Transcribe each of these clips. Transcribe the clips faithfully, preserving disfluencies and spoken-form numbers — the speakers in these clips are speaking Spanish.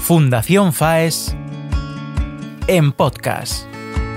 Fundación FAES en podcast.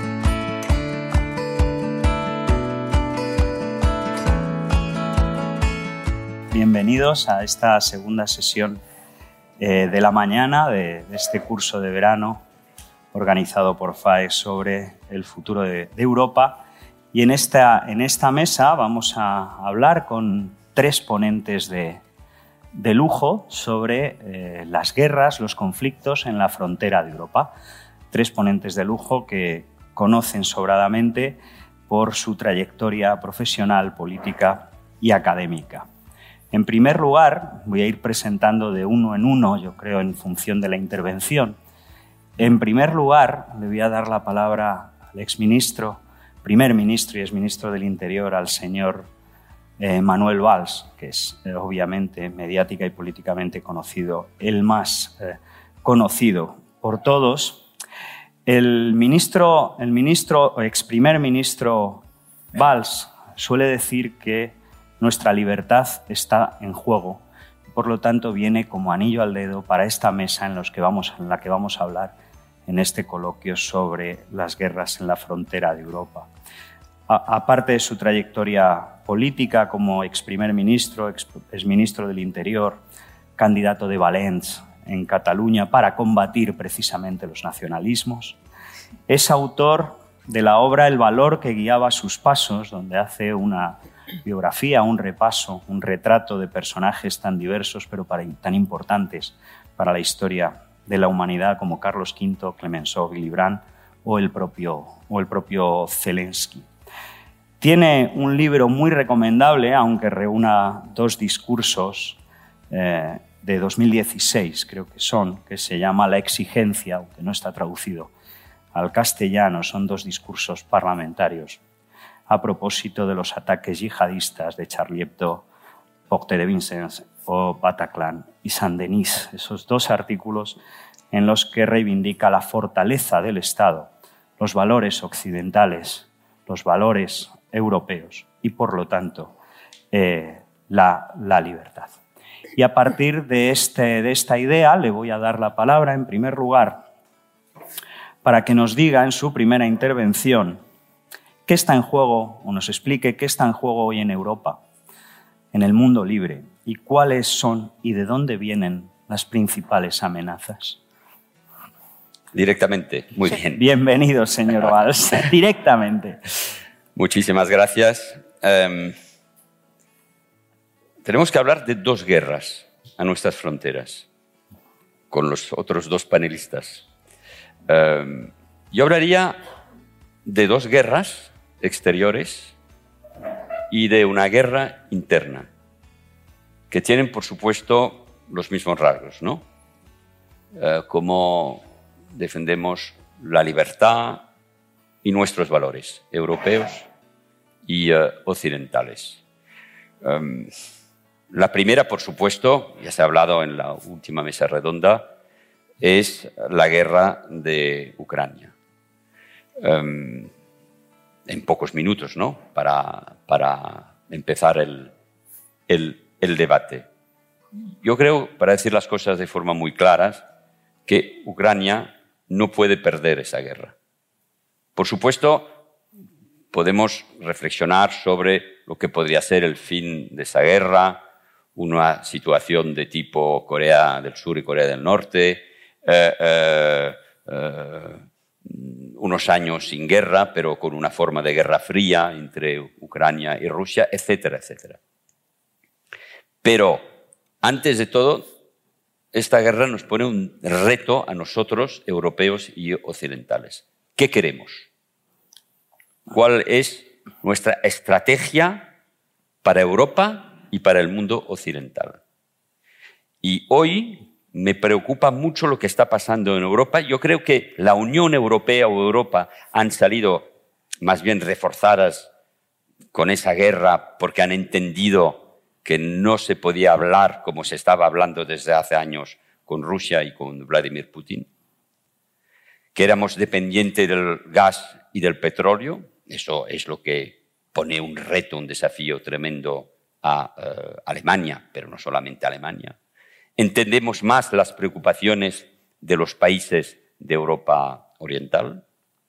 Bienvenidos a esta segunda sesión eh, de la mañana de, de este curso de verano organizado por FAES sobre el futuro de, de Europa. Y en esta, en esta mesa vamos a hablar con tres ponentes de, de lujo sobre eh, las guerras, los conflictos en la frontera de Europa. Tres ponentes de lujo que conocen sobradamente por su trayectoria profesional, política y académica. En primer lugar, voy a ir presentando de uno en uno, yo creo, en función de la intervención. En primer lugar, le voy a dar la palabra al exministro, primer ministro y exministro del Interior, al señor eh, Manuel Valls, que es eh, obviamente mediática y políticamente conocido, el más eh, conocido por todos. El ministro, el ministro, ex primer ministro Valls suele decir que nuestra libertad está en juego. Por lo tanto, viene como anillo al dedo para esta mesa en, los que vamos, en la que vamos a hablar en este coloquio sobre las guerras en la frontera de Europa. A, aparte de su trayectoria política como ex primer ministro, ex, ex ministro del Interior, candidato de Valens en Cataluña para combatir precisamente los nacionalismos, es autor de la obra El valor que guiaba sus pasos, donde hace una biografía, un repaso, un retrato de personajes tan diversos pero para, tan importantes para la historia de la humanidad como Carlos quinto, Clemenceau, Willy Brandt o el propio, o el propio Zelensky. Tiene un libro muy recomendable, aunque reúna dos discursos eh, de dos mil dieciséis, creo que son, que se llama La exigencia, aunque no está traducido al castellano, son dos discursos parlamentarios a propósito de los ataques yihadistas de Charlie Hebdo, Porte de Vincennes o Bataclan y Saint-Denis, esos dos artículos en los que reivindica la fortaleza del Estado, los valores occidentales, los valores europeos y, por lo tanto, eh, la, la libertad. Y a partir de, este, de esta idea le voy a dar la palabra, en primer lugar, para que nos diga en su primera intervención qué está en juego, o nos explique qué está en juego hoy en Europa, en el mundo libre, y cuáles son y de dónde vienen las principales amenazas. Directamente, muy bien. Bienvenido, señor Valls, directamente. Muchísimas gracias. Um, tenemos que hablar de dos guerras a nuestras fronteras, con los otros dos panelistas. Um, yo hablaría de dos guerras exteriores y de una guerra interna, que tienen, por supuesto, los mismos rasgos, ¿no? Uh, como defendemos la libertad y nuestros valores europeos y uh, occidentales. Um, la primera, por supuesto, ya se ha hablado en la última mesa redonda, es la guerra de Ucrania. Um, en pocos minutos, ¿no? Para, para empezar el, el, el debate. Yo creo, para decir las cosas de forma muy clara, que Ucrania no puede perder esa guerra. Por supuesto, podemos reflexionar sobre lo que podría ser el fin de esa guerra, una situación de tipo Corea del Sur y Corea del Norte, eh, eh, eh, unos años sin guerra, pero con una forma de guerra fría entre Ucrania y Rusia, etcétera, etcétera. Pero, antes de todo, esta guerra nos pone un reto a nosotros, europeos y occidentales. ¿Qué queremos? ¿Cuál es nuestra estrategia para Europa y para el mundo occidental? Y hoy me preocupa mucho lo que está pasando en Europa. Yo creo que la Unión Europea o Europa han salido más bien reforzadas con esa guerra porque han entendido que no se podía hablar como se estaba hablando desde hace años con Rusia y con Vladimir Putin, que éramos dependientes del gas y del petróleo. Eso es lo que pone un reto, un desafío tremendo a uh, Alemania, pero no solamente a Alemania. Entendemos más las preocupaciones de los países de Europa Oriental.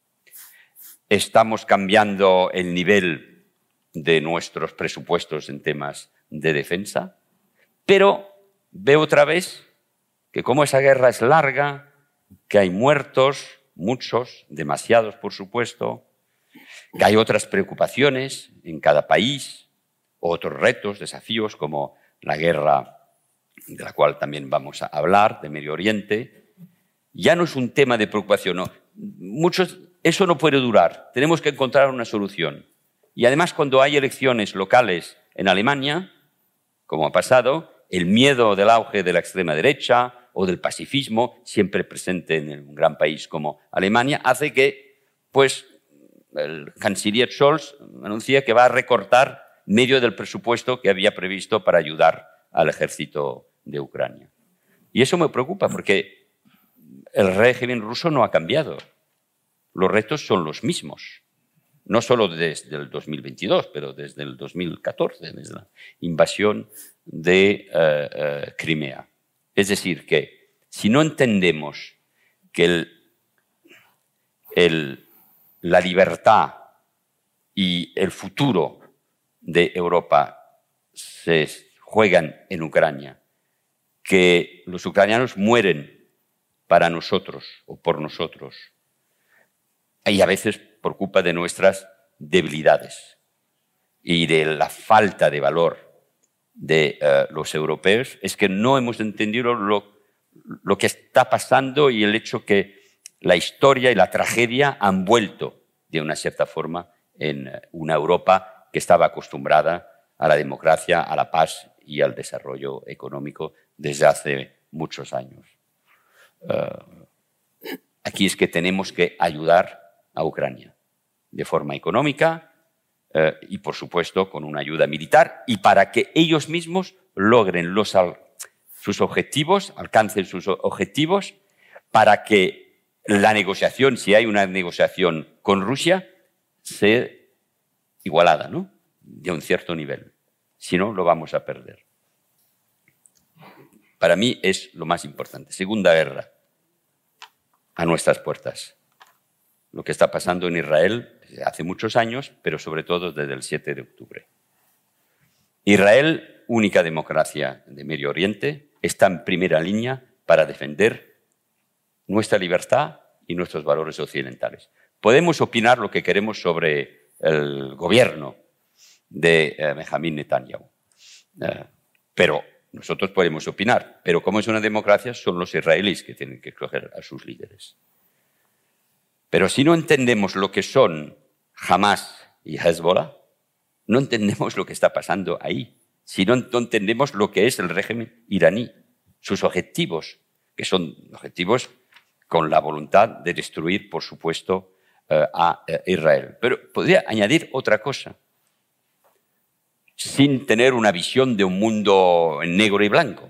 Estamos cambiando el nivel de nuestros presupuestos en temas de defensa, pero veo otra vez que como esa guerra es larga, que hay muertos, muchos, demasiados por supuesto, que hay otras preocupaciones en cada país, otros retos, desafíos como la guerra de la cual también vamos a hablar, de Medio Oriente. Ya no es un tema de preocupación, no. Muchos, eso no puede durar, tenemos que encontrar una solución. Y además cuando hay elecciones locales en Alemania, como ha pasado, el miedo del auge de la extrema derecha o del pacifismo, siempre presente en un gran país como Alemania, hace que pues, el canciller Scholz anuncia que va a recortar medio del presupuesto que había previsto para ayudar al ejército de Ucrania. Y eso me preocupa porque el régimen ruso no ha cambiado. Los retos son los mismos. No solo desde el dos mil veintidós, pero desde el dos mil catorce, desde la invasión de uh, uh, Crimea. Es decir, que si no entendemos que el, el, la libertad y el futuro de Europa se juegan en Ucrania, que los ucranianos mueren para nosotros o por nosotros, y a veces por culpa de nuestras debilidades y de la falta de valor de uh, los europeos, es que no hemos entendido lo, lo que está pasando y el hecho que la historia y la tragedia han vuelto de una cierta forma en una Europa que estaba acostumbrada a la democracia, a la paz y al desarrollo económico desde hace muchos años. Uh, aquí es que tenemos que ayudar a Ucrania de forma económica eh, y, por supuesto, con una ayuda militar y para que ellos mismos logren los, sus objetivos, alcancen sus objetivos, para que la negociación, si hay una negociación con Rusia, sea igualada, ¿no? De un cierto nivel. Si no, lo vamos a perder. Para mí es lo más importante. Segunda guerra a nuestras puertas. Lo que está pasando en Israel hace muchos años, pero sobre todo desde el siete de octubre. Israel, única democracia de Medio Oriente, está en primera línea para defender nuestra libertad y nuestros valores occidentales. Podemos opinar lo que queremos sobre el gobierno de eh, Benjamín Netanyahu, eh, pero nosotros podemos opinar, pero como es una democracia, son los israelíes que tienen que escoger a sus líderes. Pero si no entendemos lo que son Hamas y Hezbollah, no entendemos lo que está pasando ahí. Si no, no entendemos lo que es el régimen iraní, sus objetivos, que son objetivos con la voluntad de destruir, por supuesto, eh, a eh, Israel. Pero podría añadir otra cosa, sin tener una visión de un mundo en negro y blanco.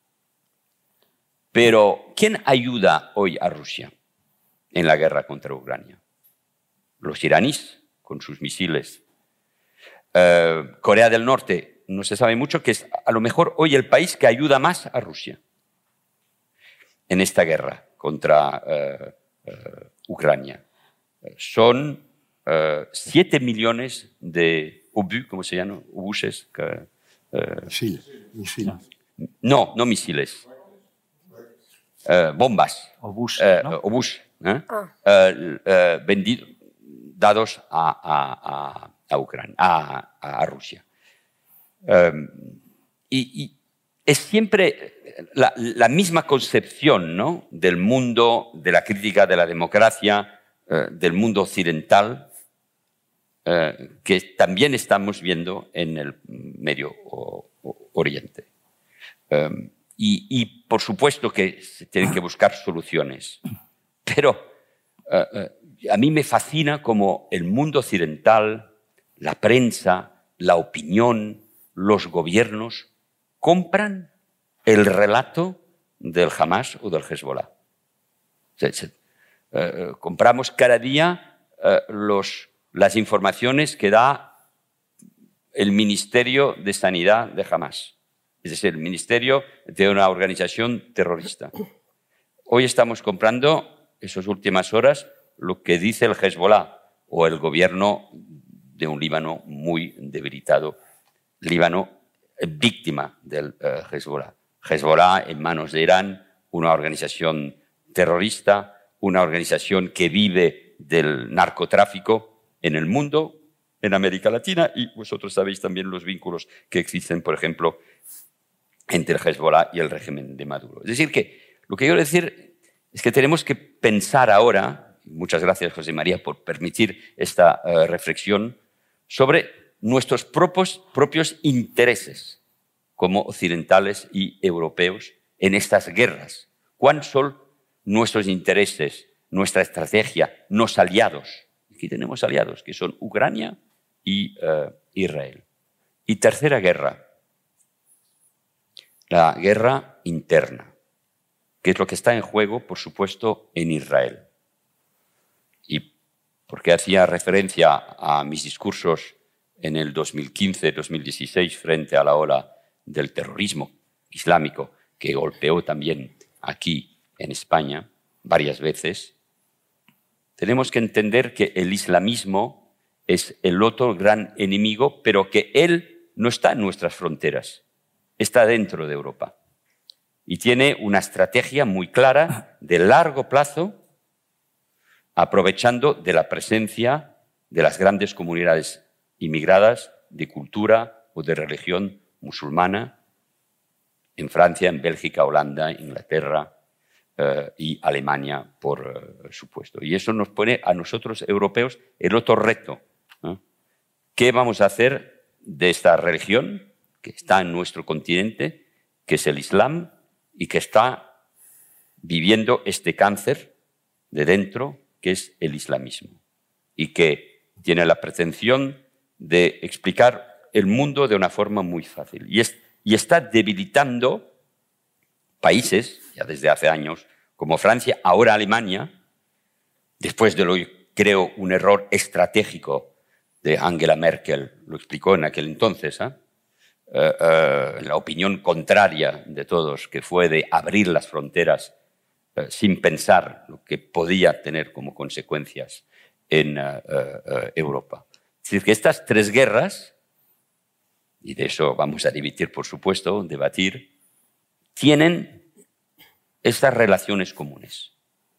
Pero, ¿quién ayuda hoy a Rusia en la guerra contra Ucrania? Los iraníes, con sus misiles. Eh, Corea del Norte, no se sabe mucho, que es a lo mejor hoy el país que ayuda más a Rusia en esta guerra contra eh, eh, Ucrania. Son eh, siete millones de obús, ¿cómo se llama? Obuses. Que, eh, Misil, misil. No, no misiles. Eh, bombas. Obús, eh, ¿no? Obús. ¿eh? Ah. Eh, eh, vendido, dados a, a, a, a Ucrania, a, a Rusia. Eh, y, y es siempre la, la misma concepción, ¿no?, del mundo, de la crítica de la democracia, eh, del mundo occidental, eh, que también estamos viendo en el Medio Oriente. Eh, y, y, por supuesto, que se tienen que buscar soluciones. Pero uh, uh, a mí me fascina cómo el mundo occidental, la prensa, la opinión, los gobiernos compran el relato del Hamas o del Hezbollah. Se, se, uh, compramos cada día uh, los, las informaciones que da el Ministerio de Sanidad de Hamas, es decir, el Ministerio de una organización terrorista. hoy estamos comprando, esas últimas horas, lo que dice el Hezbollah o el gobierno de un Líbano muy debilitado. Líbano víctima del uh, Hezbollah. Hezbollah en manos de Irán, una organización terrorista, una organización que vive del narcotráfico en el mundo, en América Latina, y vosotros sabéis también los vínculos que existen, por ejemplo, entre el Hezbollah y el régimen de Maduro. Es decir, que lo que quiero decir es que tenemos que pensar ahora, y muchas gracias José María por permitir esta uh, reflexión, sobre nuestros propios, propios intereses como occidentales y europeos en estas guerras. ¿Cuáles son nuestros intereses, nuestra estrategia, los aliados? Aquí tenemos aliados que son Ucrania y uh, Israel. Y tercera guerra, la guerra interna, que es lo que está en juego, por supuesto, en Israel. Y porque hacía referencia a mis discursos en el dos mil quince dos mil dieciséis frente a la ola del terrorismo islámico que golpeó también aquí en España varias veces, tenemos que entender que el islamismo es el otro gran enemigo, pero que él no está en nuestras fronteras, está dentro de Europa. Y tiene una estrategia muy clara de largo plazo, aprovechando de la presencia de las grandes comunidades inmigradas de cultura o de religión musulmana en Francia, en Bélgica, Holanda, Inglaterra eh, y Alemania, por eh, supuesto. Y eso nos pone a nosotros, europeos, el otro reto. ¿no? ¿Qué vamos a hacer de esta religión que está en nuestro continente, que es el Islam, y que está viviendo este cáncer de dentro, que es el islamismo, y que tiene la pretensión de explicar el mundo de una forma muy fácil. Y, es, y está debilitando países, ya desde hace años, como Francia, ahora Alemania, después de lo que creo un error estratégico de Angela Merkel, lo explicó en aquel entonces, ¿eh? Uh, uh, la opinión contraria de todos, que fue de abrir las fronteras uh, sin pensar lo que podía tener como consecuencias en uh, uh, Europa. Es decir, que estas tres guerras, y de eso vamos a debatir, por supuesto, debatir, tienen estas relaciones comunes.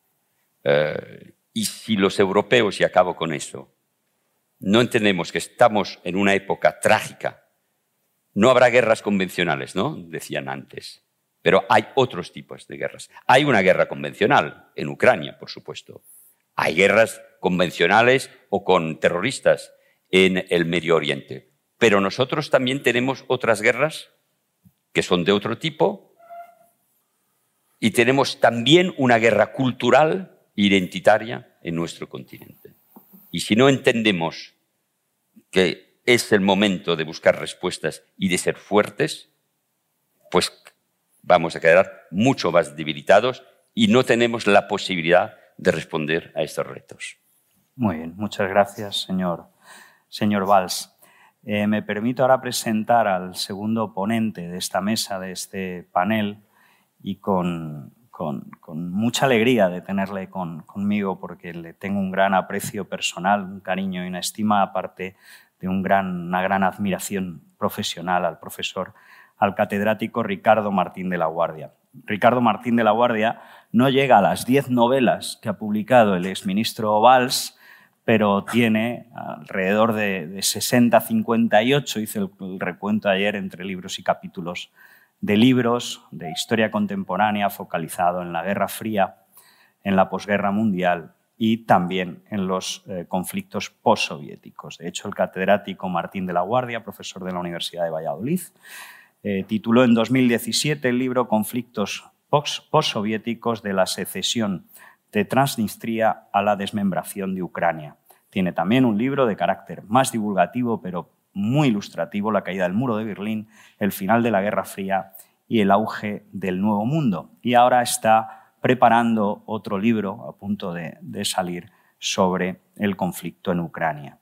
Uh, y si los europeos, y acabo con eso, no entendemos que estamos en una época trágica, no habrá guerras convencionales, ¿no? Decían antes. Pero hay otros tipos de guerras. Hay una guerra convencional en Ucrania, por supuesto. Hay guerras convencionales o con terroristas en el Medio Oriente. Pero nosotros también tenemos otras guerras que son de otro tipo y tenemos también una guerra cultural, identitaria en nuestro continente. Y si no entendemos que es el momento de buscar respuestas y de ser fuertes, pues vamos a quedar mucho más debilitados y no tenemos la posibilidad de responder a estos retos. Muy bien, muchas gracias, señor, señor Valls. Eh, me permito ahora presentar al segundo ponente de esta mesa, de este panel, y con, con, con mucha alegría de tenerle con, conmigo, porque le tengo un gran aprecio personal, un cariño y una estima, aparte de un gran, una gran admiración profesional al profesor, al catedrático Ricardo Martín de la Guardia. Ricardo Martín de la Guardia no llega a las diez novelas que ha publicado el exministro Valls, pero tiene alrededor de, de sesenta, cincuenta y ocho, hice el, el recuento ayer entre libros y capítulos, de libros de historia contemporánea focalizado en la Guerra Fría, en la posguerra mundial, y también en los eh, conflictos postsoviéticos. De hecho, el catedrático Martín de la Guardia, profesor de la Universidad de Valladolid, eh, tituló en dos mil diecisiete el libro Conflictos postsoviéticos de la secesión de Transnistria a la desmembración de Ucrania. Tiene también un libro de carácter más divulgativo, pero muy ilustrativo, La caída del muro de Berlín, el final de la Guerra Fría y el auge del Nuevo Mundo. Y ahora está preparando otro libro a punto de, de salir sobre el conflicto en Ucrania.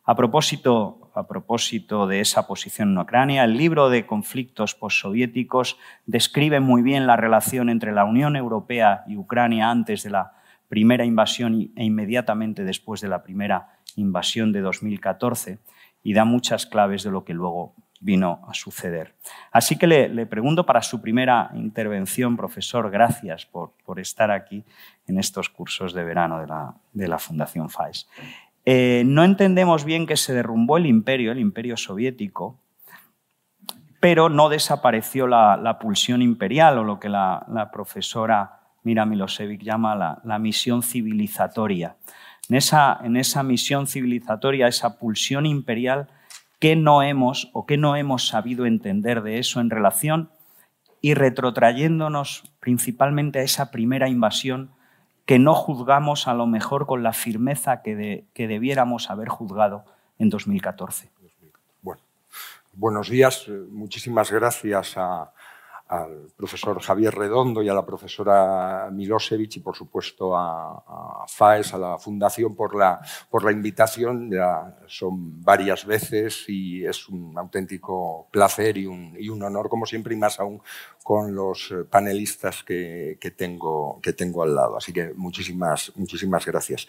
A propósito, a propósito de esa posición en Ucrania, el libro de conflictos postsoviéticos describe muy bien la relación entre la Unión Europea y Ucrania antes de la primera invasión e inmediatamente después de la primera invasión de dos mil catorce y da muchas claves de lo que luego vino a suceder. Así que le, le pregunto para su primera intervención, profesor, gracias por, por estar aquí en estos cursos de verano de la, de la Fundación FAES. Eh, no entendemos bien que se derrumbó el imperio, el imperio soviético, pero no desapareció la, la pulsión imperial o lo que la, la profesora Mira Milosevic llama la, la misión civilizatoria. En esa, en esa misión civilizatoria, esa pulsión imperial, ¿qué no hemos o qué no hemos sabido entender de eso en relación y retrotrayéndonos principalmente a esa primera invasión que no juzgamos a lo mejor con la firmeza que, de, que debiéramos haber juzgado en dos mil catorce? Bueno, buenos días. Muchísimas gracias a, al profesor Javier Redondo y a la profesora Milosevic y, por supuesto, a, a FAES, a la Fundación, por la, por la invitación. Ya son varias veces y es un auténtico placer y un, y un honor, como siempre, y más aún con los panelistas que, que, tengo, que tengo al lado. Así que muchísimas, muchísimas gracias.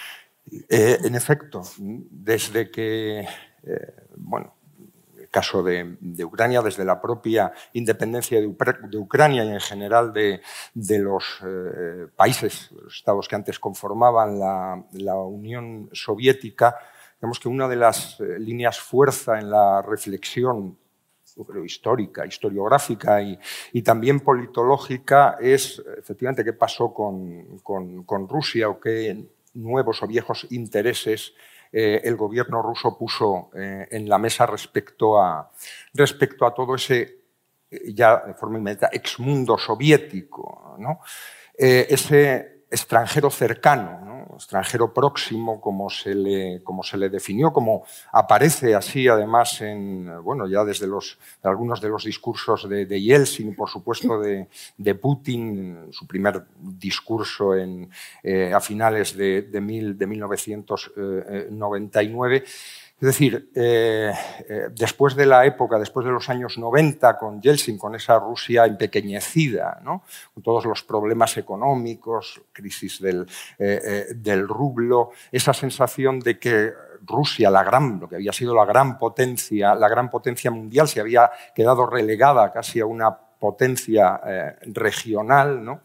Eh, en efecto, desde que, eh, bueno, caso de, de Ucrania, desde la propia independencia de, de Ucrania y en general de, de los eh, países, los estados que antes conformaban la, la Unión Soviética, digamos que una de las eh, líneas fuerza en la reflexión, yo creo, histórica, historiográfica y, y también politológica es efectivamente qué pasó con, con, con Rusia o qué nuevos o viejos intereses Eh, el gobierno ruso puso eh, en la mesa respecto a, respecto a todo ese, eh, ya de forma inmediata, exmundo soviético, ¿no? Eh, ese extranjero cercano, ¿no? Extranjero próximo, como se, le, como se le definió, como aparece así además en, bueno, ya desde los, algunos de los discursos de, de Yeltsin y por supuesto de, de Putin, su primer discurso en, eh, a finales de, de, mil, de mil novecientos noventa y nueve. Es decir, eh, eh, después de la época, después de los años noventa, con Yeltsin, con esa Rusia empequeñecida, ¿no? Con todos los problemas económicos, crisis del, eh, eh, del rublo, esa sensación de que Rusia, la gran, lo que había sido la gran potencia, la gran potencia mundial, se había quedado relegada casi a una potencia eh, regional, ¿no?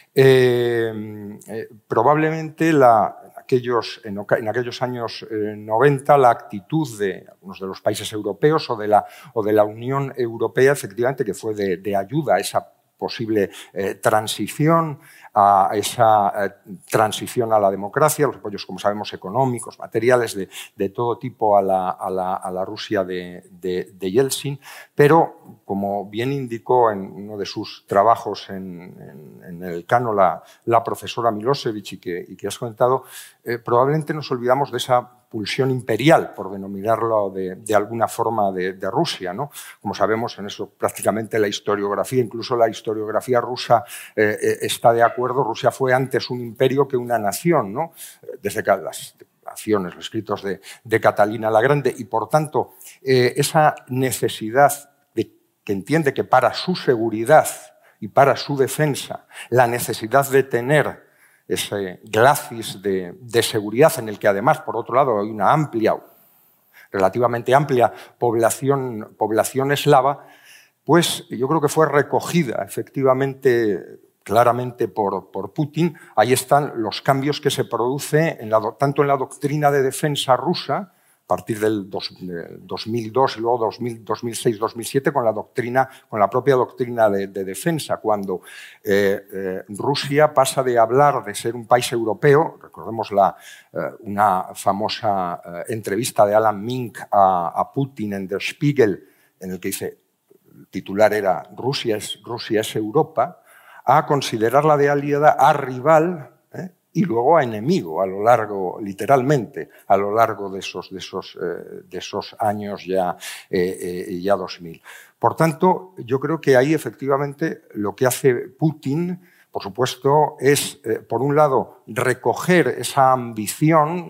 Eh, eh, probablemente la, aquellos, en, en aquellos años eh, noventa la actitud de algunos de los países europeos o de la, o de la Unión Europea, efectivamente, que fue de, de ayuda a esa posible eh, transición, a esa eh, transición a la democracia, los apoyos, como sabemos, económicos, materiales, de, de todo tipo a la, a la, a la Rusia de, de, de Yeltsin, pero, como bien indicó en uno de sus trabajos en, en, en el Cano la, la profesora Milosevic y que, y que has comentado, eh, probablemente nos olvidamos de esa pulsión imperial, por denominarlo de, de alguna forma, de, de Rusia, ¿no? Como sabemos, en eso prácticamente la historiografía, incluso la historiografía rusa eh, está de acuerdo. Rusia fue antes un imperio que una nación, ¿no? Desde las declaraciones, los escritos de, de Catalina la Grande, y por tanto eh, esa necesidad de, que entiende que para su seguridad y para su defensa, la necesidad de tener ese glacis de, de seguridad en el que además, por otro lado, hay una amplia, relativamente amplia población, población eslava, pues yo creo que fue recogida efectivamente, claramente por, por Putin. Ahí están los cambios que se producen en la, tanto en la doctrina de defensa rusa, a partir del dos, dos mil dos y luego dos mil, dos mil seis, dos mil siete, con la doctrina, con la propia doctrina de, de defensa, cuando eh, eh, Rusia pasa de hablar de ser un país europeo, recordemos la, eh, una famosa eh, entrevista de Alan Mink a, a Putin en Der Spiegel, en el que dice, el titular era Rusia es, Rusia es Europa, a considerarla de aliada, a rival, ¿eh? Y luego a enemigo a lo largo, literalmente, a lo largo de esos, de esos, eh, de esos años ya, eh, eh, ya dos mil. Por tanto, yo creo que ahí efectivamente lo que hace Putin, por supuesto, es, eh, por un lado, recoger esa ambición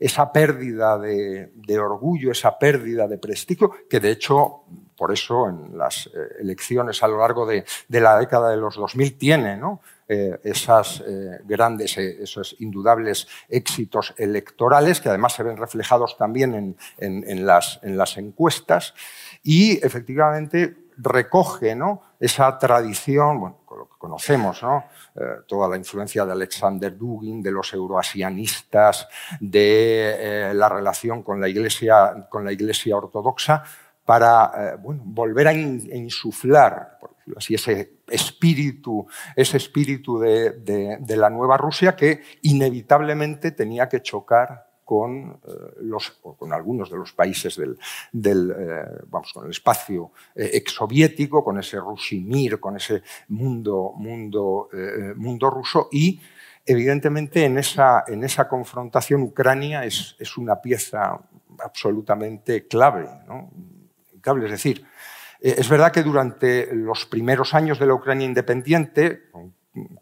esa pérdida de, de orgullo, esa pérdida de prestigio, que de hecho, por eso en las elecciones a lo largo de, de la década de los dos mil tiene, ¿no?, eh, esas eh, grandes, eh, esos indudables éxitos electorales, que además se ven reflejados también en, en, en, las, en las encuestas, y efectivamente recoge, ¿no?, esa tradición, bueno, lo que conocemos, ¿no?, eh, toda la influencia de Alexander Dugin, de los euroasianistas, de eh, la relación con la Iglesia, con la Iglesia ortodoxa, para eh, bueno, volver a insuflar, por decirlo así, ese espíritu, ese espíritu de, de, de la nueva Rusia que inevitablemente tenía que chocar con, eh, los, con algunos de los países del, del, eh, vamos, con el espacio eh, exsoviético, con ese Rusimir, con ese mundo, mundo, eh, mundo ruso, y evidentemente en esa, en esa confrontación Ucrania es, es una pieza absolutamente clave, ¿no? Es decir, es verdad que durante los primeros años de la Ucrania independiente, con,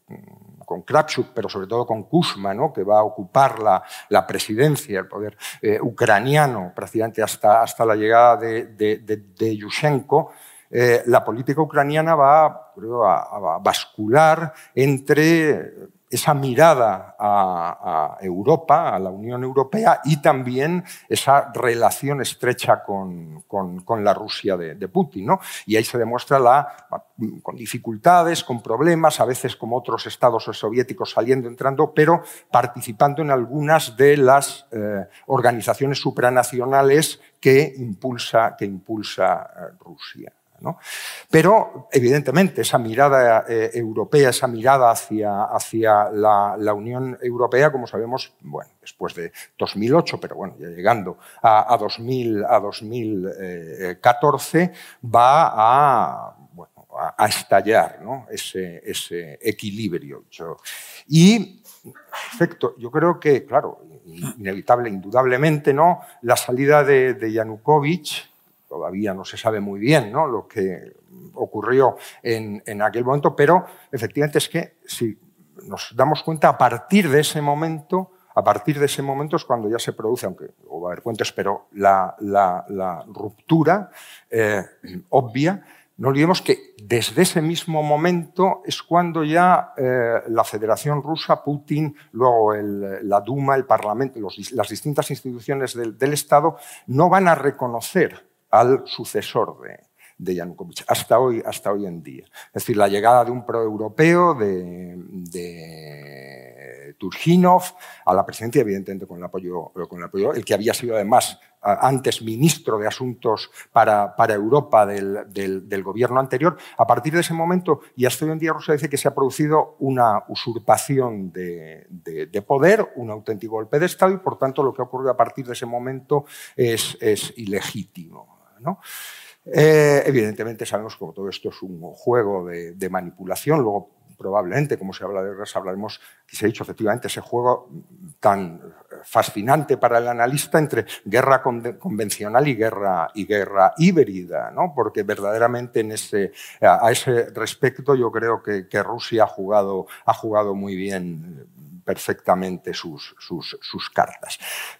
con Kravchuk, pero sobre todo con Kuzma, ¿no?, que va a ocupar la, la presidencia, el poder eh, ucraniano, prácticamente hasta, hasta la llegada de, de, de, de Yushchenko, eh, la política ucraniana va, creo, a, a bascular entre esa mirada a, a Europa, a la Unión Europea, y también esa relación estrecha con, con, con la Rusia de, de Putin, ¿no? Y ahí se demuestra la, con dificultades, con problemas, a veces como otros estados soviéticos saliendo, entrando, pero participando en algunas de las eh, organizaciones supranacionales que impulsa, que impulsa eh, Rusia, ¿no? Pero, evidentemente, esa mirada eh, europea, esa mirada hacia, hacia la, la Unión Europea, como sabemos, bueno, después de dos mil ocho, pero bueno, ya llegando a, a, dos mil, a dos mil catorce, va a, bueno, a, a estallar, ¿no?, ese, ese equilibrio. Yo, y, en efecto, yo creo que, claro, inevitable, indudablemente, ¿no?, la salida de, de Yanukovych, todavía no se sabe muy bien, ¿no?, lo que ocurrió en, en aquel momento, pero efectivamente es que si nos damos cuenta, a partir de ese momento, a partir de ese momento es cuando ya se produce, aunque o va a haber puentes, pero la, la, la ruptura eh, obvia. No olvidemos que desde ese mismo momento es cuando ya eh, la Federación Rusa, Putin, luego el, la Duma, el Parlamento, los, las distintas instituciones del, del Estado no van a reconocer al sucesor de, de Yanukovych, hasta hoy, hasta hoy en día. Es decir, la llegada de un proeuropeo, de, de Turchinov, a la presidencia, evidentemente con el apoyo, con el apoyo, el que había sido además antes ministro de Asuntos para, para Europa del, del, del gobierno anterior. A partir de ese momento, y hasta hoy en día Rusia dice que se ha producido una usurpación de, de, de poder, un auténtico golpe de Estado, y por tanto lo que ha ocurrido a partir de ese momento es, es ilegítimo, ¿no? Eh, evidentemente sabemos que todo esto es un juego de, de manipulación. Luego, probablemente, como se habla de guerras, hablaremos, que se ha dicho efectivamente, ese juego tan fascinante para el analista entre guerra convencional y guerra, y guerra híbrida, ¿no? Porque verdaderamente en ese, a ese respecto yo creo que, que Rusia ha jugado, ha jugado muy bien, perfectamente sus, sus, sus cartas.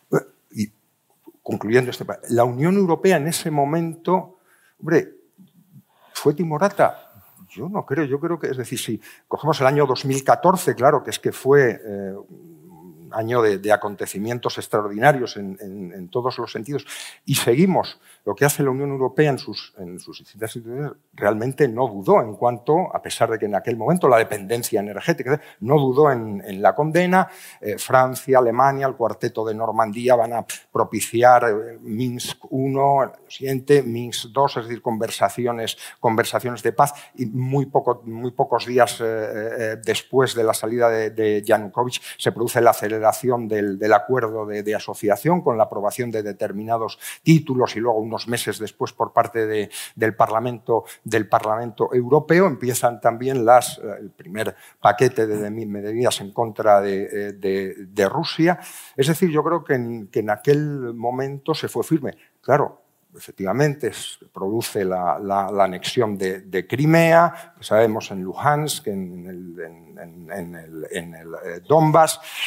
Y concluyendo este, la Unión Europea en ese momento, hombre, fue timorata. Yo no creo, yo creo que, es decir, si cogemos el año dos mil catorce, claro, que es que fue eh, un año de, de acontecimientos extraordinarios en, en, en todos los sentidos, y seguimos lo que hace la Unión Europea en sus, en sus distintas instituciones, realmente no dudó en cuanto, a pesar de que en aquel momento la dependencia energética, no dudó en, en la condena. Eh, Francia, Alemania, el cuarteto de Normandía van a propiciar eh, Minsk uno, el año siguiente, Minsk dos, es decir, conversaciones, conversaciones de paz, y muy, poco, muy pocos días eh, eh, después de la salida de, de Yanukovych se produce la aceleración del, del acuerdo de, de asociación con la aprobación de determinados títulos, y luego unos meses después por parte de, del, Parlamento, del Parlamento Europeo empiezan también las, el primer paquete de medidas en contra de, de, de Rusia. Es decir, yo creo que en, que en aquel momento se fue firme. Claro, efectivamente se produce la, la, la anexión de, de Crimea, que sabemos en Luhansk, en el, en, en, en el, en el Donbass.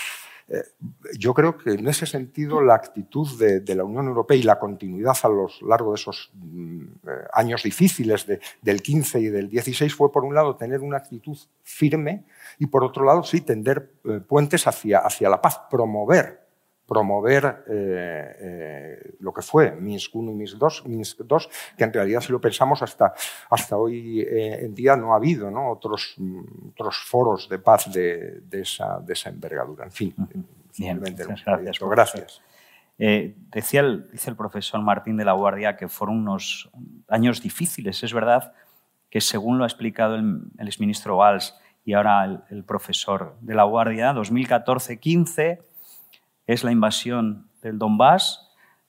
Eh, yo creo que en ese sentido la actitud de, de la Unión Europea y la continuidad a lo largo de esos mm, eh, años difíciles de, del quince y del dieciséis fue, por un lado, tener una actitud firme y, por otro lado, sí, tender eh, puentes hacia, hacia la paz, promover promover eh, eh, lo que fue Minsk uno y Minsk dos, Minsk dos, que en realidad, si lo pensamos, hasta, hasta hoy eh, en día no ha habido, ¿no? otros, otros foros de paz de, de, esa, de esa envergadura. En fin, Bien, simplemente muchas gracias. Gracias. Eh, decía el, dice el profesor Martín de la Guardia que fueron unos años difíciles. Es verdad que, según lo ha explicado el, el exministro Valls y ahora el, el profesor de la Guardia, dos mil catorce quince es la invasión del Donbass,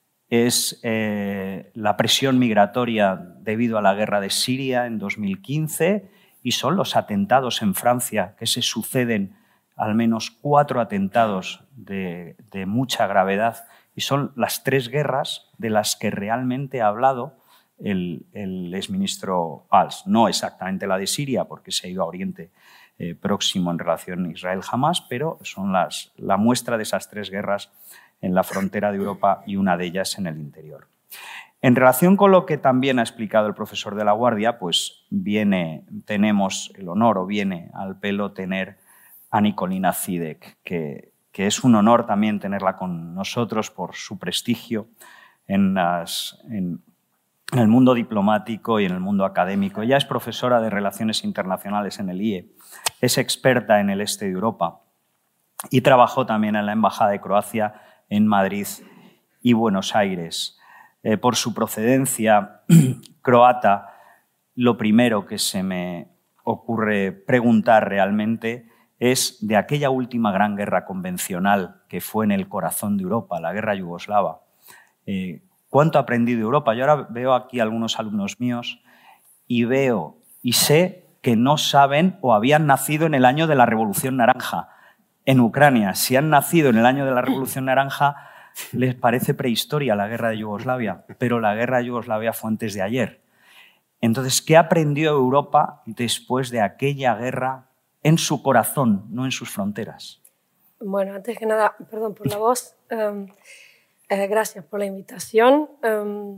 es eh, la presión migratoria debido a la guerra de Siria en dos mil quince y son los atentados en Francia, que se suceden al menos cuatro atentados de, de mucha gravedad, y son las tres guerras de las que realmente ha hablado el, el exministro Valls. No exactamente la de Siria, porque se ha ido a Oriente Eh, próximo en relación a Israel-Hamás, pero son las, la muestra de esas tres guerras en la frontera de Europa y una de ellas en el interior. En relación con lo que también ha explicado el profesor de la Guardia, pues viene, tenemos el honor o viene al pelo tener a Nicolina Zidek, que, que es un honor también tenerla con nosotros por su prestigio en, las, en, en el mundo diplomático y en el mundo académico. Ella es profesora de Relaciones Internacionales en el I E, es experta en el este de Europa y trabajó también en la Embajada de Croacia en Madrid y Buenos Aires. Eh, por su procedencia croata, lo primero que se me ocurre preguntar realmente es de aquella última gran guerra convencional que fue en el corazón de Europa, la guerra yugoslava. Eh, ¿Cuánto ha aprendido Europa? Yo ahora veo aquí a algunos alumnos míos y veo y sé que no saben o habían nacido en el año de la Revolución Naranja. En Ucrania, si han nacido en el año de la Revolución Naranja, les parece prehistoria la guerra de Yugoslavia, pero la guerra de Yugoslavia fue antes de ayer. Entonces, ¿qué aprendió Europa después de aquella guerra en su corazón, no en sus fronteras? Bueno, antes que nada, perdón por la voz. Um, eh, gracias por la invitación. Um,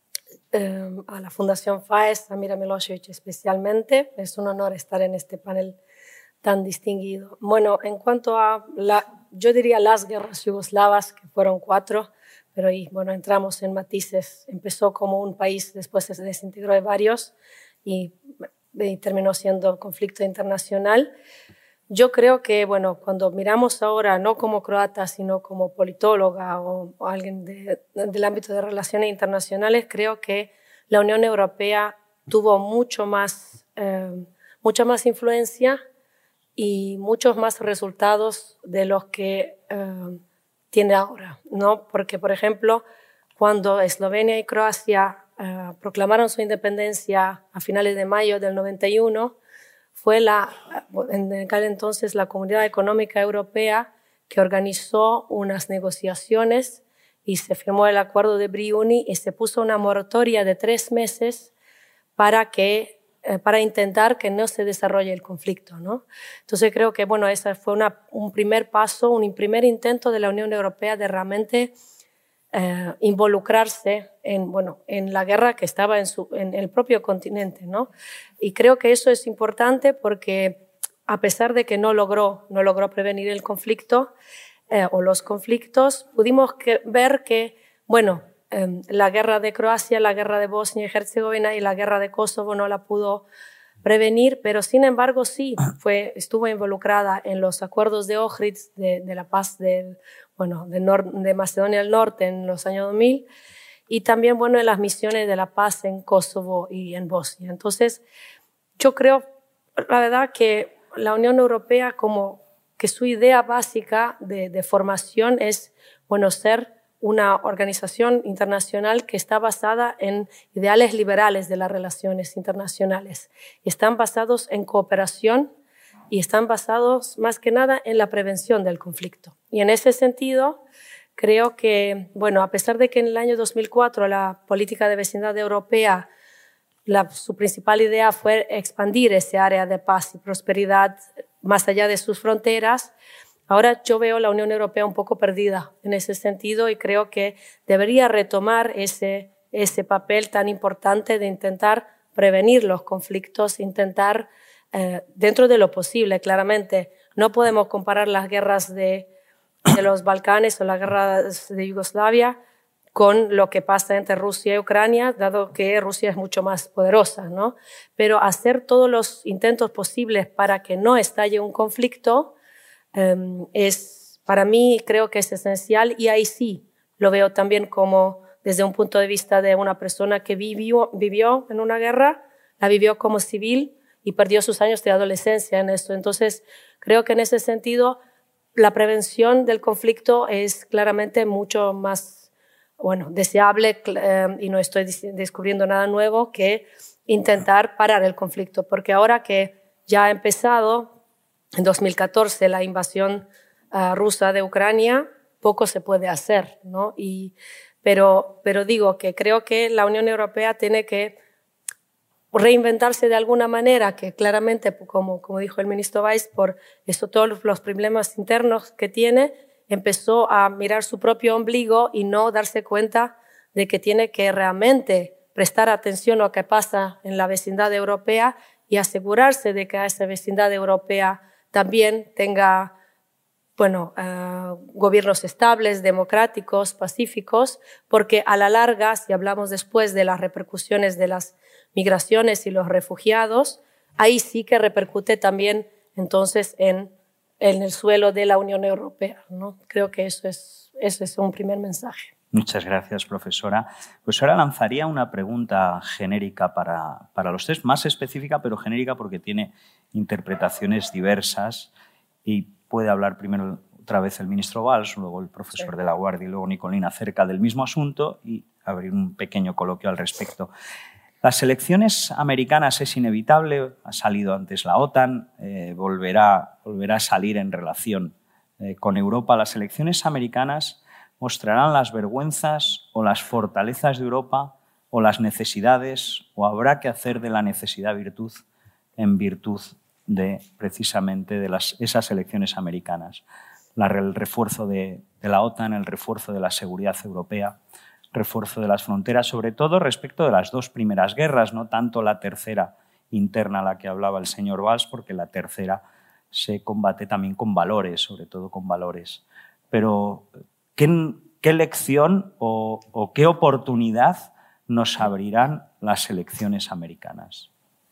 um, a la Fundación FAES, a Mira Milošević especialmente. Es un honor estar en este panel tan distinguido. Bueno, en cuanto a, la, yo diría las guerras yugoslavas, que fueron cuatro, pero ahí, bueno, entramos en matices. Empezó como un país, después se desintegró de varios y, y terminó siendo conflicto internacional. Yo creo que, bueno, cuando miramos ahora, no como croata, sino como politóloga o, o alguien de, del ámbito de relaciones internacionales, creo que la Unión Europea tuvo mucho más, eh, mucha más influencia y muchos más resultados de los que eh, tiene ahora, ¿no? Porque, por ejemplo, cuando Eslovenia y Croacia eh, proclamaron su independencia a finales de mayo del noventa y uno, fue la, en aquel entonces la Comunidad Económica Europea que organizó unas negociaciones y se firmó el acuerdo de Briuni y se puso una moratoria de tres meses para, que, eh, para intentar que no se desarrolle el conflicto, ¿no? Entonces creo que bueno, ese fue una, un primer paso, un primer intento de la Unión Europea de realmente eh, involucrarse en, bueno, en la guerra que estaba en, su, en el propio continente, ¿no? Y creo que eso es importante porque a pesar de que no logró, no logró prevenir el conflicto eh, o los conflictos, pudimos que, ver que, bueno, eh, la guerra de Croacia, la guerra de Bosnia y Herzegovina y la guerra de Kosovo no la pudo prevenir, pero sin embargo sí fue, estuvo involucrada en los acuerdos de Ohrid, de, de la paz del, bueno, de, Nor de Macedonia del Norte en los años dos mil, y también bueno, en las misiones de la paz en Kosovo y en Bosnia. Entonces, yo creo, la verdad, que la Unión Europea, como que su idea básica de, de formación es, bueno, ser una organización internacional que está basada en ideales liberales de las relaciones internacionales. Están basados en cooperación y están basados más que nada en la prevención del conflicto. Y en ese sentido, creo que, bueno, a pesar de que en el año dos mil cuatro la política de vecindad europea, la, su principal idea fue expandir ese área de paz y prosperidad más allá de sus fronteras, Ahora yo veo la Unión Europea un poco perdida en ese sentido y creo que debería retomar ese, ese papel tan importante de intentar prevenir los conflictos, intentar, eh, dentro de lo posible, claramente. No podemos comparar las guerras de, de los Balcanes o las guerras de Yugoslavia con lo que pasa entre Rusia y Ucrania, dado que Rusia es mucho más poderosa, ¿no? Pero hacer todos los intentos posibles para que no estalle un conflicto Um, es, para mí creo que es esencial, y ahí sí lo veo también como desde un punto de vista de una persona que vivió, vivió en una guerra, la vivió como civil y perdió sus años de adolescencia en esto. Entonces creo que en ese sentido la prevención del conflicto es claramente mucho más, bueno, deseable, um, y no estoy descubriendo nada nuevo, que intentar parar el conflicto, porque ahora que ya ha empezado en dos mil catorce la invasión uh, rusa de Ucrania, poco se puede hacer, ¿no? Y, pero, pero digo que creo que la Unión Europea tiene que reinventarse de alguna manera, que claramente, como, como dijo el ministro Weiss, por eso todos los problemas internos que tiene, empezó a mirar su propio ombligo y no darse cuenta de que tiene que realmente prestar atención a lo que pasa en la vecindad europea y asegurarse de que a esa vecindad europea también tenga, bueno, uh, gobiernos estables, democráticos, pacíficos, porque a la larga, si hablamos después de las repercusiones de las migraciones y los refugiados, ahí sí que repercute también entonces en, en el suelo de la Unión Europea, ¿no? Creo que eso es, eso es un primer mensaje. Muchas gracias, profesora. Pues ahora lanzaría una pregunta genérica para, para los tres, más específica, pero genérica porque tiene interpretaciones diversas, y puede hablar primero otra vez el ministro Valls, luego el profesor sí. de la Guardia y luego Nicolina acerca del mismo asunto y abrir un pequeño coloquio al respecto. Las elecciones americanas es inevitable, ha salido antes la OTAN, eh, volverá, volverá a salir en relación eh, con Europa. Las elecciones americanas mostrarán las vergüenzas o las fortalezas de Europa, o las necesidades, o habrá que hacer de la necesidad virtud en virtud de, precisamente, de las, esas elecciones americanas. La, el refuerzo de, de la OTAN, el refuerzo de la seguridad europea, refuerzo de las fronteras, sobre todo respecto de las dos primeras guerras, no tanto la tercera interna a la que hablaba el señor Valls, porque la tercera se combate también con valores, sobre todo con valores. Pero ¿qué, qué lección o, o qué oportunidad nos abrirán las elecciones americanas?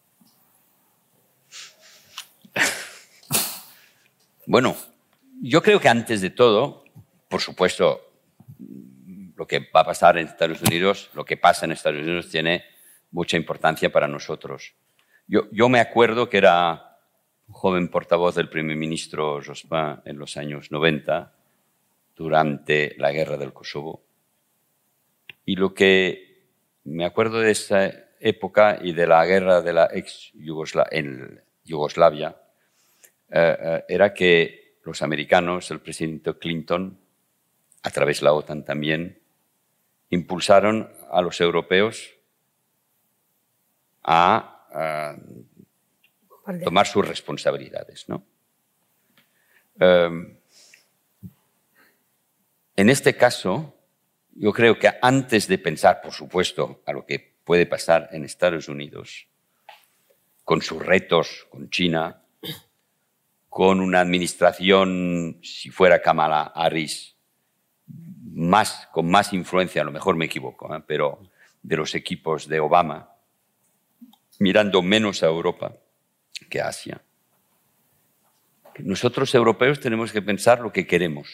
Bueno, yo creo que antes de todo, por supuesto, lo que va a pasar en Estados Unidos, lo que pasa en Estados Unidos tiene mucha importancia para nosotros. Yo, yo me acuerdo que era un joven portavoz del primer ministro Jospin en los años noventa, durante la guerra del Kosovo. Y lo que me acuerdo de esa época y de la guerra de la ex Yugoslavia, en Yugoslavia eh, eh, era que los americanos, el presidente Clinton, a través de la OTAN también, impulsaron a los europeos a, a tomar sus responsabilidades, ¿no? Eh, en este caso, yo creo que antes de pensar, por supuesto, a lo que puede pasar en Estados Unidos, con sus retos, con China, con una administración, si fuera Kamala Harris, más, con más influencia, a lo mejor me equivoco, ¿eh? pero de los equipos de Obama, mirando menos a Europa que a Asia. Nosotros europeos tenemos que pensar lo que queremos.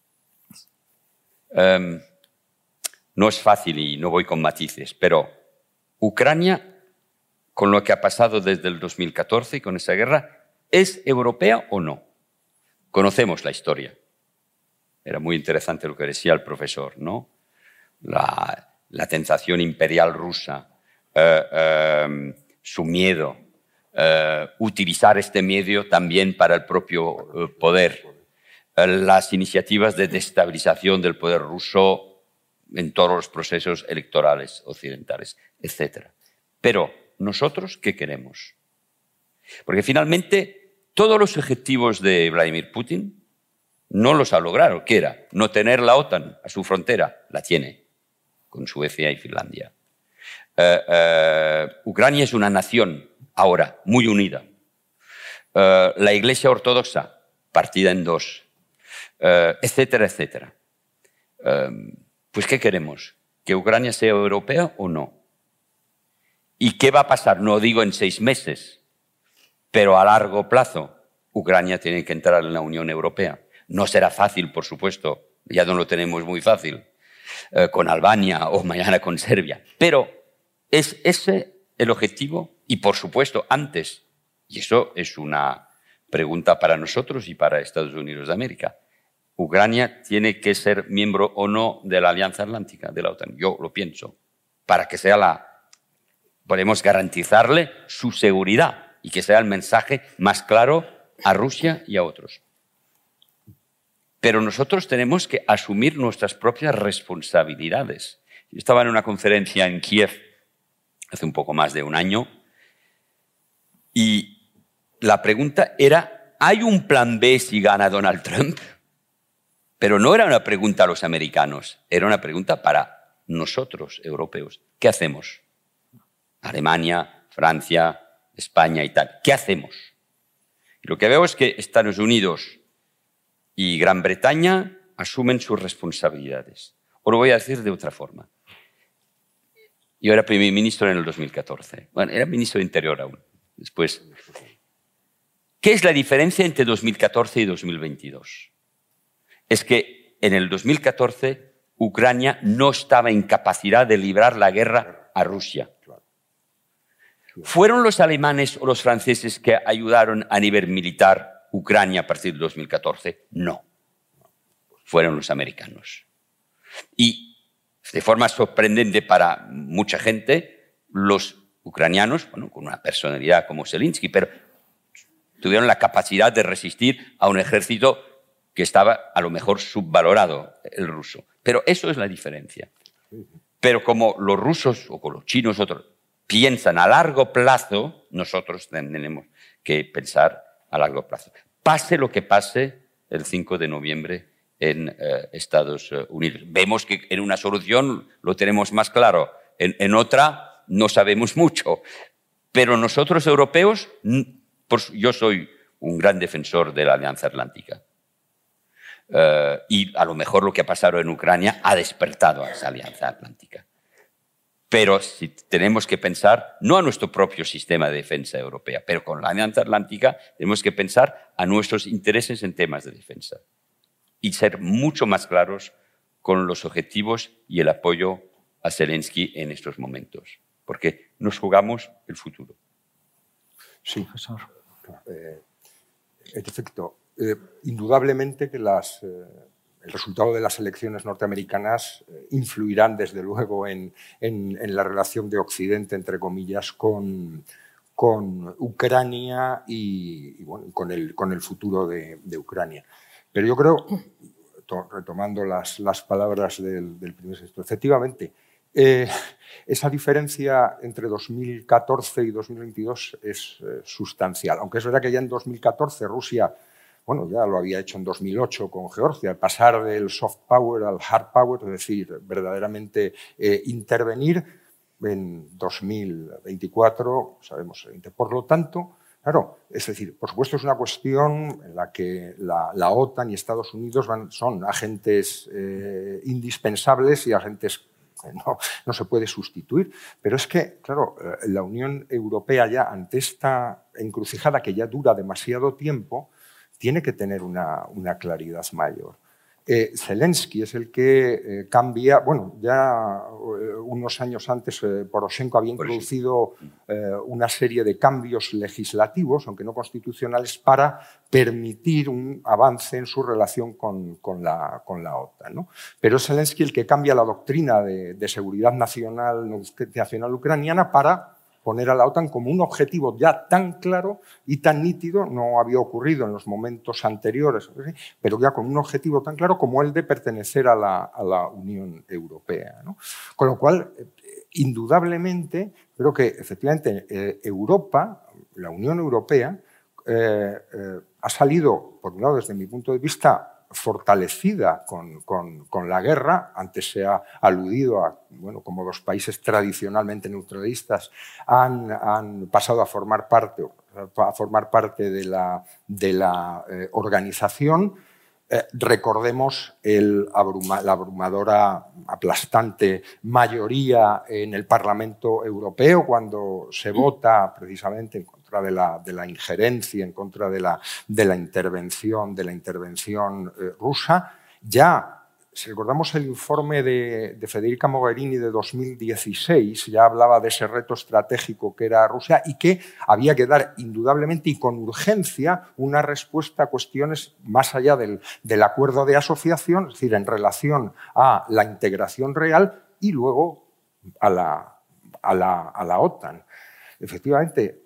Um, no es fácil y no voy con matices, pero Ucrania, con lo que ha pasado desde el dos mil catorce y con esa guerra, ¿es europea o no? Conocemos la historia. Era muy interesante lo que decía el profesor, ¿no? La, la tentación imperial rusa, eh, eh, su miedo, eh, utilizar este medio también para el propio eh, poder, eh, las iniciativas de destabilización del poder ruso en todos los procesos electorales occidentales, etcétera. Pero, ¿nosotros qué queremos? Porque finalmente todos los objetivos de Vladimir Putin no los ha logrado. ¿Qué era? No tener la OTAN a su frontera. La tiene, con Suecia y Finlandia. Uh, uh, Ucrania es una nación ahora muy unida. Uh, la Iglesia Ortodoxa partida en dos, uh, etcétera, etcétera. Uh, pues, ¿qué queremos? ¿Que Ucrania sea europea o no? ¿Y qué va a pasar? No digo en seis meses, pero a largo plazo Ucrania tiene que entrar en la Unión Europea. No será fácil, por supuesto, ya no lo tenemos muy fácil, uh, con Albania o mañana con Serbia, pero es ese el objetivo y, por supuesto, antes, y eso es una pregunta para nosotros y para Estados Unidos de América, Ucrania tiene que ser miembro o no de la Alianza Atlántica, de la OTAN. Yo lo pienso, para que sea la... podemos garantizarle su seguridad y que sea el mensaje más claro a Rusia y a otros. Pero nosotros tenemos que asumir nuestras propias responsabilidades. Yo estaba en una conferencia en Kiev hace un poco más de un año y la pregunta era, ¿hay un plan B si gana Donald Trump? Pero no era una pregunta a los americanos, era una pregunta para nosotros, europeos. ¿Qué hacemos? Alemania, Francia, España y tal. ¿Qué hacemos? Y lo que veo es que Estados Unidos y Gran Bretaña asumen sus responsabilidades. Os lo voy a decir de otra forma. Yo era primer ministro en el dos mil catorce. Bueno, era ministro de Interior aún. Después, ¿qué es la diferencia entre dos mil catorce y dos mil veintidós? Es que en el dos mil catorce Ucrania no estaba en capacidad de librar la guerra a Rusia. ¿Fueron los alemanes o los franceses que ayudaron a nivel militar Ucrania a partir de dos mil catorce? No. Fueron los americanos. Y de forma sorprendente para mucha gente, los ucranianos, bueno, con una personalidad como Zelensky, pero tuvieron la capacidad de resistir a un ejército que estaba a lo mejor subvalorado, el ruso. Pero eso es la diferencia. Pero como los rusos o como los chinos otros piensan a largo plazo, nosotros tenemos que pensar a largo plazo. Pase lo que pase el cinco de noviembre en eh, Estados Unidos. Vemos que en una solución lo tenemos más claro, en, en otra no sabemos mucho. Pero nosotros europeos, por, yo soy un gran defensor de la Alianza Atlántica. Uh, y a lo mejor lo que ha pasado en Ucrania ha despertado a esa Alianza Atlántica. Pero si tenemos que pensar, no a nuestro propio sistema de defensa europea, pero con la Alianza Atlántica tenemos que pensar a nuestros intereses en temas de defensa y ser mucho más claros con los objetivos y el apoyo a Zelensky en estos momentos, porque nos jugamos el futuro. Sí, profesor. Eh, en efecto, eh, indudablemente que las, eh, el resultado de las elecciones norteamericanas eh, influirán desde luego en, en, en la relación de Occidente, entre comillas, con, con Ucrania y, y bueno, con, el, con el futuro de, de Ucrania. Pero yo creo, retomando las, las palabras del, del primer ministro, efectivamente, eh, esa diferencia entre dos mil catorce y dos mil veintidós es eh, sustancial. Aunque es verdad que ya en dos mil catorce Rusia, bueno, ya lo había hecho en dos mil ocho con Georgia, al pasar del soft power al hard power, es decir, verdaderamente eh, intervenir en dos mil veinticuatro, sabemos, por lo tanto, claro, es decir, por supuesto es una cuestión en la que la, la OTAN y Estados Unidos van, son agentes eh, indispensables y agentes que no, no se puede sustituir. Pero es que, claro, la Unión Europea ya ante esta encrucijada que ya dura demasiado tiempo, tiene que tener una, una claridad mayor. Eh, Zelensky es el que eh, cambia, bueno, ya eh, unos años antes eh, Poroshenko había introducido eh, una serie de cambios legislativos, aunque no constitucionales, para permitir un avance en su relación con, con, la, con la OTAN, ¿no? Pero es Zelensky el que cambia la doctrina de, de seguridad nacional, nacional ucraniana para poner a la OTAN como un objetivo ya tan claro y tan nítido, no había ocurrido en los momentos anteriores, pero ya con un objetivo tan claro como el de pertenecer a la, a la Unión Europea, ¿no? Con lo cual, indudablemente, creo que efectivamente eh, Europa, la Unión Europea, eh, eh, ha salido, por un lado, desde mi punto de vista, fortalecida con, con, con la guerra. Antes se ha aludido a, bueno, como los países tradicionalmente neutralistas han, han pasado a formar parte, a formar parte de la, de la eh, organización. Eh, recordemos el abruma, la abrumadora, aplastante mayoría en el Parlamento Europeo cuando se vota precisamente en contra de la, de la injerencia, en contra de la, de la intervención, de la intervención eh, rusa. Ya, si recordamos el informe de, de Federica Mogherini de dos mil dieciséis, ya hablaba de ese reto estratégico que era Rusia y que había que dar indudablemente y con urgencia una respuesta a cuestiones más allá del, del acuerdo de asociación, es decir, en relación a la integración real y luego a la, a la, a la OTAN. Efectivamente,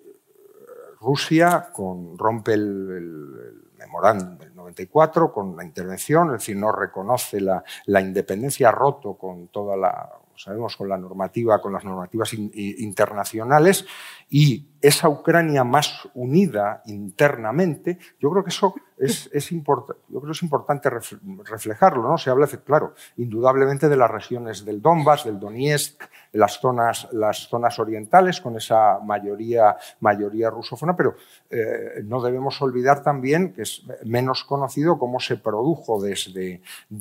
Rusia con, rompe el, el, el memorándum del noventa y cuatro con la intervención, es decir, no reconoce la, la independencia, ha roto con toda la, sabemos, con la normativa, con las normativas in, internacionales, y esa Ucrania más unida internamente, yo creo que eso es, es, import, yo creo que es importante reflejarlo, ¿no? Se habla, claro, indudablemente de las regiones del Donbass, del Donetsk, las zonas, las zonas orientales, con esa mayoría, mayoría rusófona, pero eh, no debemos olvidar también que es menos conocido cómo se produjo desde,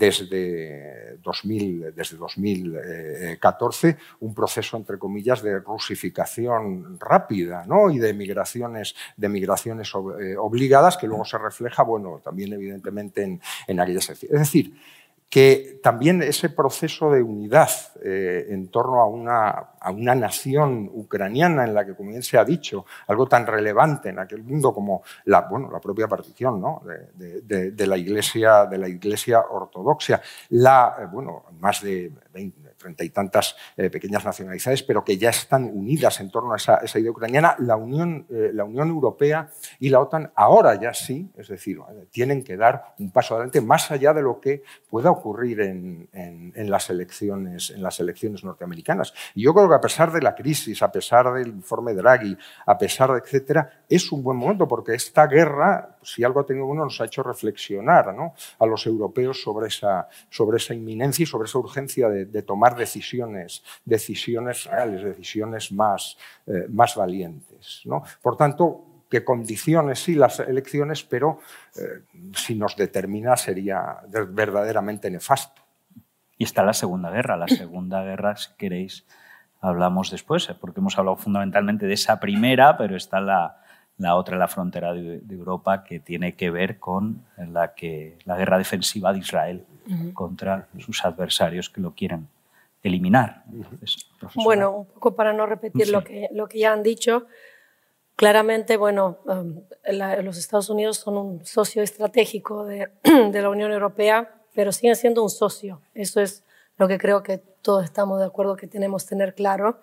desde, dos mil, desde dos mil catorce un proceso, entre comillas, de rusificación rápida, ¿no? Y de migraciones, de migraciones obligadas, que luego se refleja, bueno, también evidentemente en, en aquellas. Es decir, que también ese proceso de unidad eh, en torno a una, a una nación ucraniana en la que, como bien se ha dicho, algo tan relevante en aquel mundo como la, bueno, la propia partición, ¿no? de, de, de, la iglesia, de la Iglesia ortodoxa, la, eh, bueno, más de veinte, treinta y tantas eh, pequeñas nacionalidades, pero que ya están unidas en torno a esa, esa idea ucraniana, la Unión, eh, la Unión Europea y la OTAN ahora ya sí, es decir, eh, tienen que dar un paso adelante más allá de lo que pueda ocurrir en, en, en, las elecciones, en las elecciones norteamericanas. Y yo creo que a pesar de la crisis, a pesar del informe Draghi, a pesar de etcétera, es un buen momento porque esta guerra, si algo ha tenido uno, nos ha hecho reflexionar, ¿no?, a los europeos sobre esa, sobre esa inminencia y sobre esa urgencia de, de tomar decisiones, decisiones reales, decisiones más, eh, más valientes, ¿no? Por tanto, que condiciones sí las elecciones, pero eh, si nos determina sería verdaderamente nefasto. Y está la Segunda Guerra. La Segunda Guerra, si queréis, hablamos después, porque hemos hablado fundamentalmente de esa primera, pero está la, la otra en la frontera de, de Europa, que tiene que ver con la, que, la guerra defensiva de Israel uh-huh. contra sus adversarios que lo quieren eliminar. Entonces, bueno, un poco para no repetir sí. lo, que, lo que ya han dicho, claramente, bueno, um, la, los Estados Unidos son un socio estratégico de, de la Unión Europea, pero siguen siendo un socio. Eso es lo que creo que todos estamos de acuerdo que tenemos que tener claro.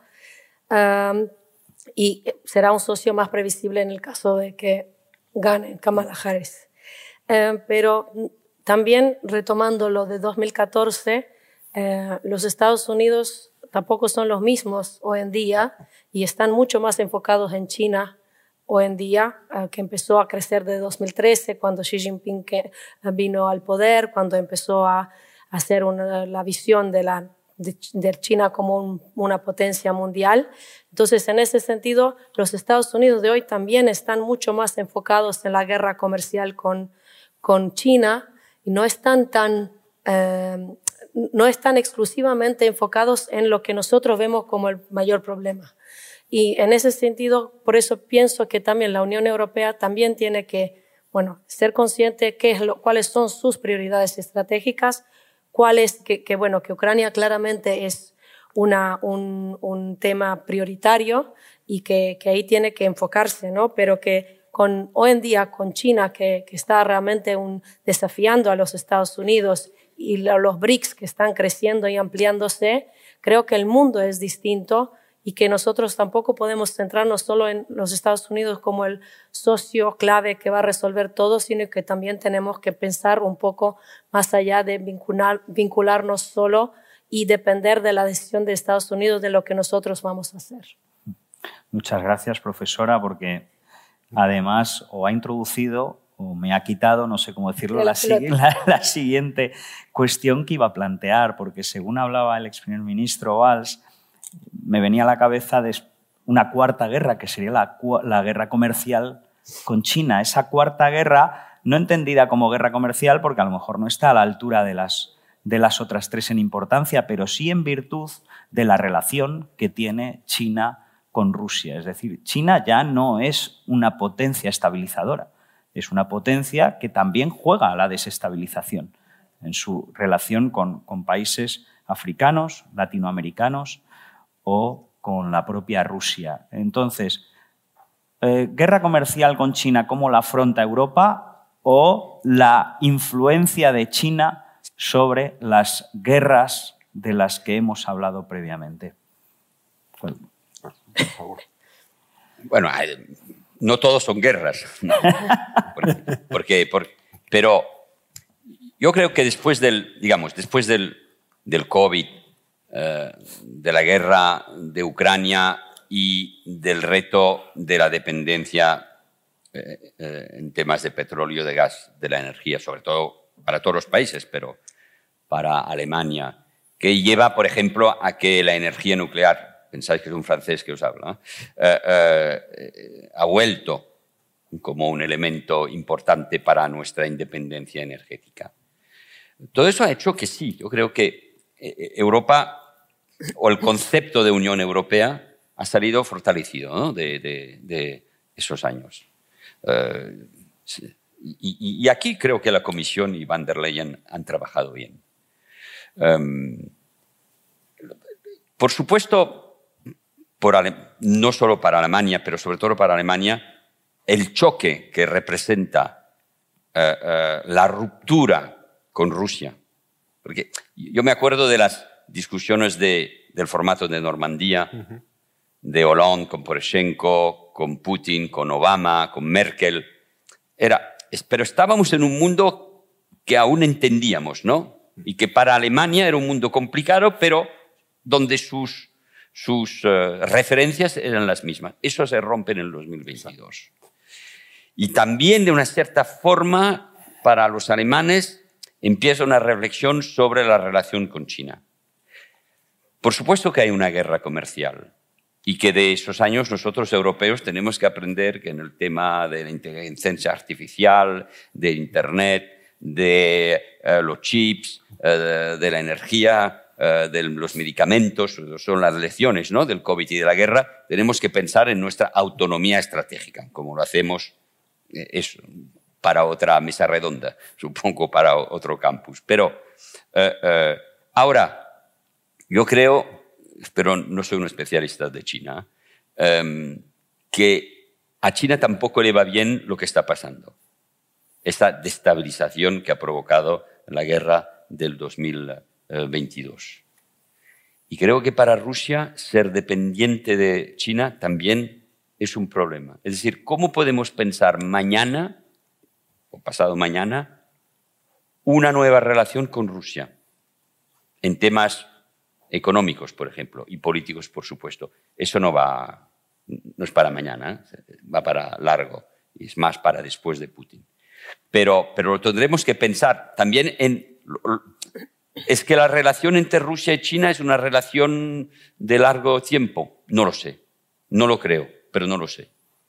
Um, y será un socio más previsible en el caso de que gane Kamala Harris. Uh, pero también, retomando lo de dos mil catorce, uh, los Estados Unidos tampoco son los mismos hoy en día y están mucho más enfocados en China hoy en día, uh, que empezó a crecer desde dos mil trece, cuando Xi Jinping que, uh, vino al poder, cuando empezó a, a hacer una, la visión de, la, de, de China como un, una potencia mundial. Entonces, en ese sentido, los Estados Unidos de hoy también están mucho más enfocados en la guerra comercial con, con China y no están tan... Uh, no están exclusivamente enfocados en lo que nosotros vemos como el mayor problema. Y en ese sentido, por eso pienso que también la Unión Europea también tiene que, bueno, ser consciente de qué es lo, cuáles son sus prioridades estratégicas, cuál es, que, que, bueno, que Ucrania claramente es una, un, un tema prioritario y que, que ahí tiene que enfocarse, ¿no? Pero que con, hoy en día con China, que, que está realmente un, desafiando a los Estados Unidos y los B R I C S que están creciendo y ampliándose, creo que el mundo es distinto y que nosotros tampoco podemos centrarnos solo en los Estados Unidos como el socio clave que va a resolver todo, sino que también tenemos que pensar un poco más allá de vincular, vincularnos solo y depender de la decisión de Estados Unidos de lo que nosotros vamos a hacer. Muchas gracias, profesora, porque además o ha introducido o me ha quitado, no sé cómo decirlo, la, la, la siguiente cuestión que iba a plantear, porque según hablaba el ex primer ministro Valls, me venía a la cabeza de una cuarta guerra, que sería la, la guerra comercial con China. Esa cuarta guerra, no entendida como guerra comercial, porque a lo mejor no está a la altura de las, de las otras tres en importancia, pero sí en virtud de la relación que tiene China con Rusia. Es decir, China ya no es una potencia estabilizadora, es una potencia que también juega a la desestabilización en su relación con, con países africanos, latinoamericanos o con la propia Rusia. Entonces, eh, ¿guerra comercial con China cómo la afronta Europa o la influencia de China sobre las guerras de las que hemos hablado previamente? Por favor. Bueno, no todos son guerras, ¿no? porque, porque, porque, pero yo creo que después del, digamos, después del, del COVID, eh, de la guerra de Ucrania y del reto de la dependencia eh, eh, en temas de petróleo, de gas, de la energía, sobre todo para todos los países, pero para Alemania, que lleva, por ejemplo, a que la energía nuclear, pensáis que es un francés que os habla, eh, eh, ha vuelto como un elemento importante para nuestra independencia energética. Todo eso ha hecho que sí, yo creo que Europa, o el concepto de Unión Europea, ha salido fortalecido, ¿no? de, de, de esos años. Eh, y, y aquí creo que la Comisión y Van der Leyen han trabajado bien. Um, por supuesto, por Ale- no solo para Alemania, pero sobre todo para Alemania, el choque que representa eh, eh, la ruptura con Rusia. Porque yo me acuerdo de las discusiones de, del formato de Normandía, uh-huh. de Hollande con Poroshenko, con Putin, con Obama, con Merkel. Era, pero estábamos en un mundo que aún entendíamos, ¿no? Y que para Alemania era un mundo complicado, pero donde sus, sus uh, referencias eran las mismas. Eso se rompe en el dos mil veintidós. Y también, de una cierta forma, para los alemanes empieza una reflexión sobre la relación con China. Por supuesto que hay una guerra comercial y que de esos años nosotros europeos tenemos que aprender que en el tema de la inteligencia artificial, de Internet, de uh, los chips, uh, de la energía, uh, de los medicamentos, son las lecciones, ¿no?, del COVID y de la guerra, tenemos que pensar en nuestra autonomía estratégica, como lo hacemos eh, eso, para otra mesa redonda, supongo para otro campus. Pero uh, uh, ahora, yo creo, pero no soy un especialista de China, um, que a China tampoco le va bien lo que está pasando. Esta destabilización que ha provocado la guerra del dos mil veintidós. Y creo que para Rusia ser dependiente de China también es un problema. Es decir, ¿cómo podemos pensar mañana o pasado mañana una nueva relación con Rusia en temas económicos, por ejemplo, y políticos, por supuesto? Eso no va, no es para mañana, ¿eh? Va para largo, y es más para después de Putin. Pero, pero lo tendremos que pensar también en... ¿Es que la relación entre Rusia y China es una relación de largo tiempo? No lo sé, no lo creo, pero no lo sé.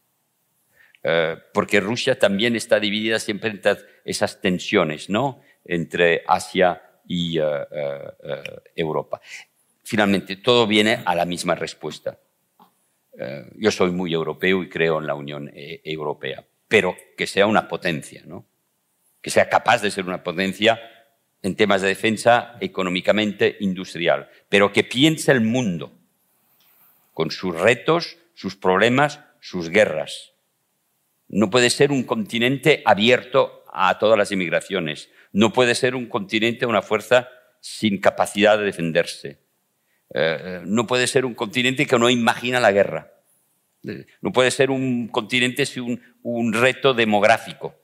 Eh, porque Rusia también está dividida siempre entre esas tensiones, ¿no?, entre Asia y uh, uh, uh, Europa. Finalmente, todo viene a la misma respuesta. Uh, yo soy muy europeo y creo en la Unión eh, Europea, pero que sea una potencia, ¿no?, que sea capaz de ser una potencia en temas de defensa económicamente industrial, pero que piense el mundo con sus retos, sus problemas, sus guerras. No puede ser un continente abierto a todas las inmigraciones. No puede ser un continente, una fuerza sin capacidad de defenderse. Eh, no puede ser un continente que no imagina la guerra. No puede ser un continente sin un, un reto demográfico.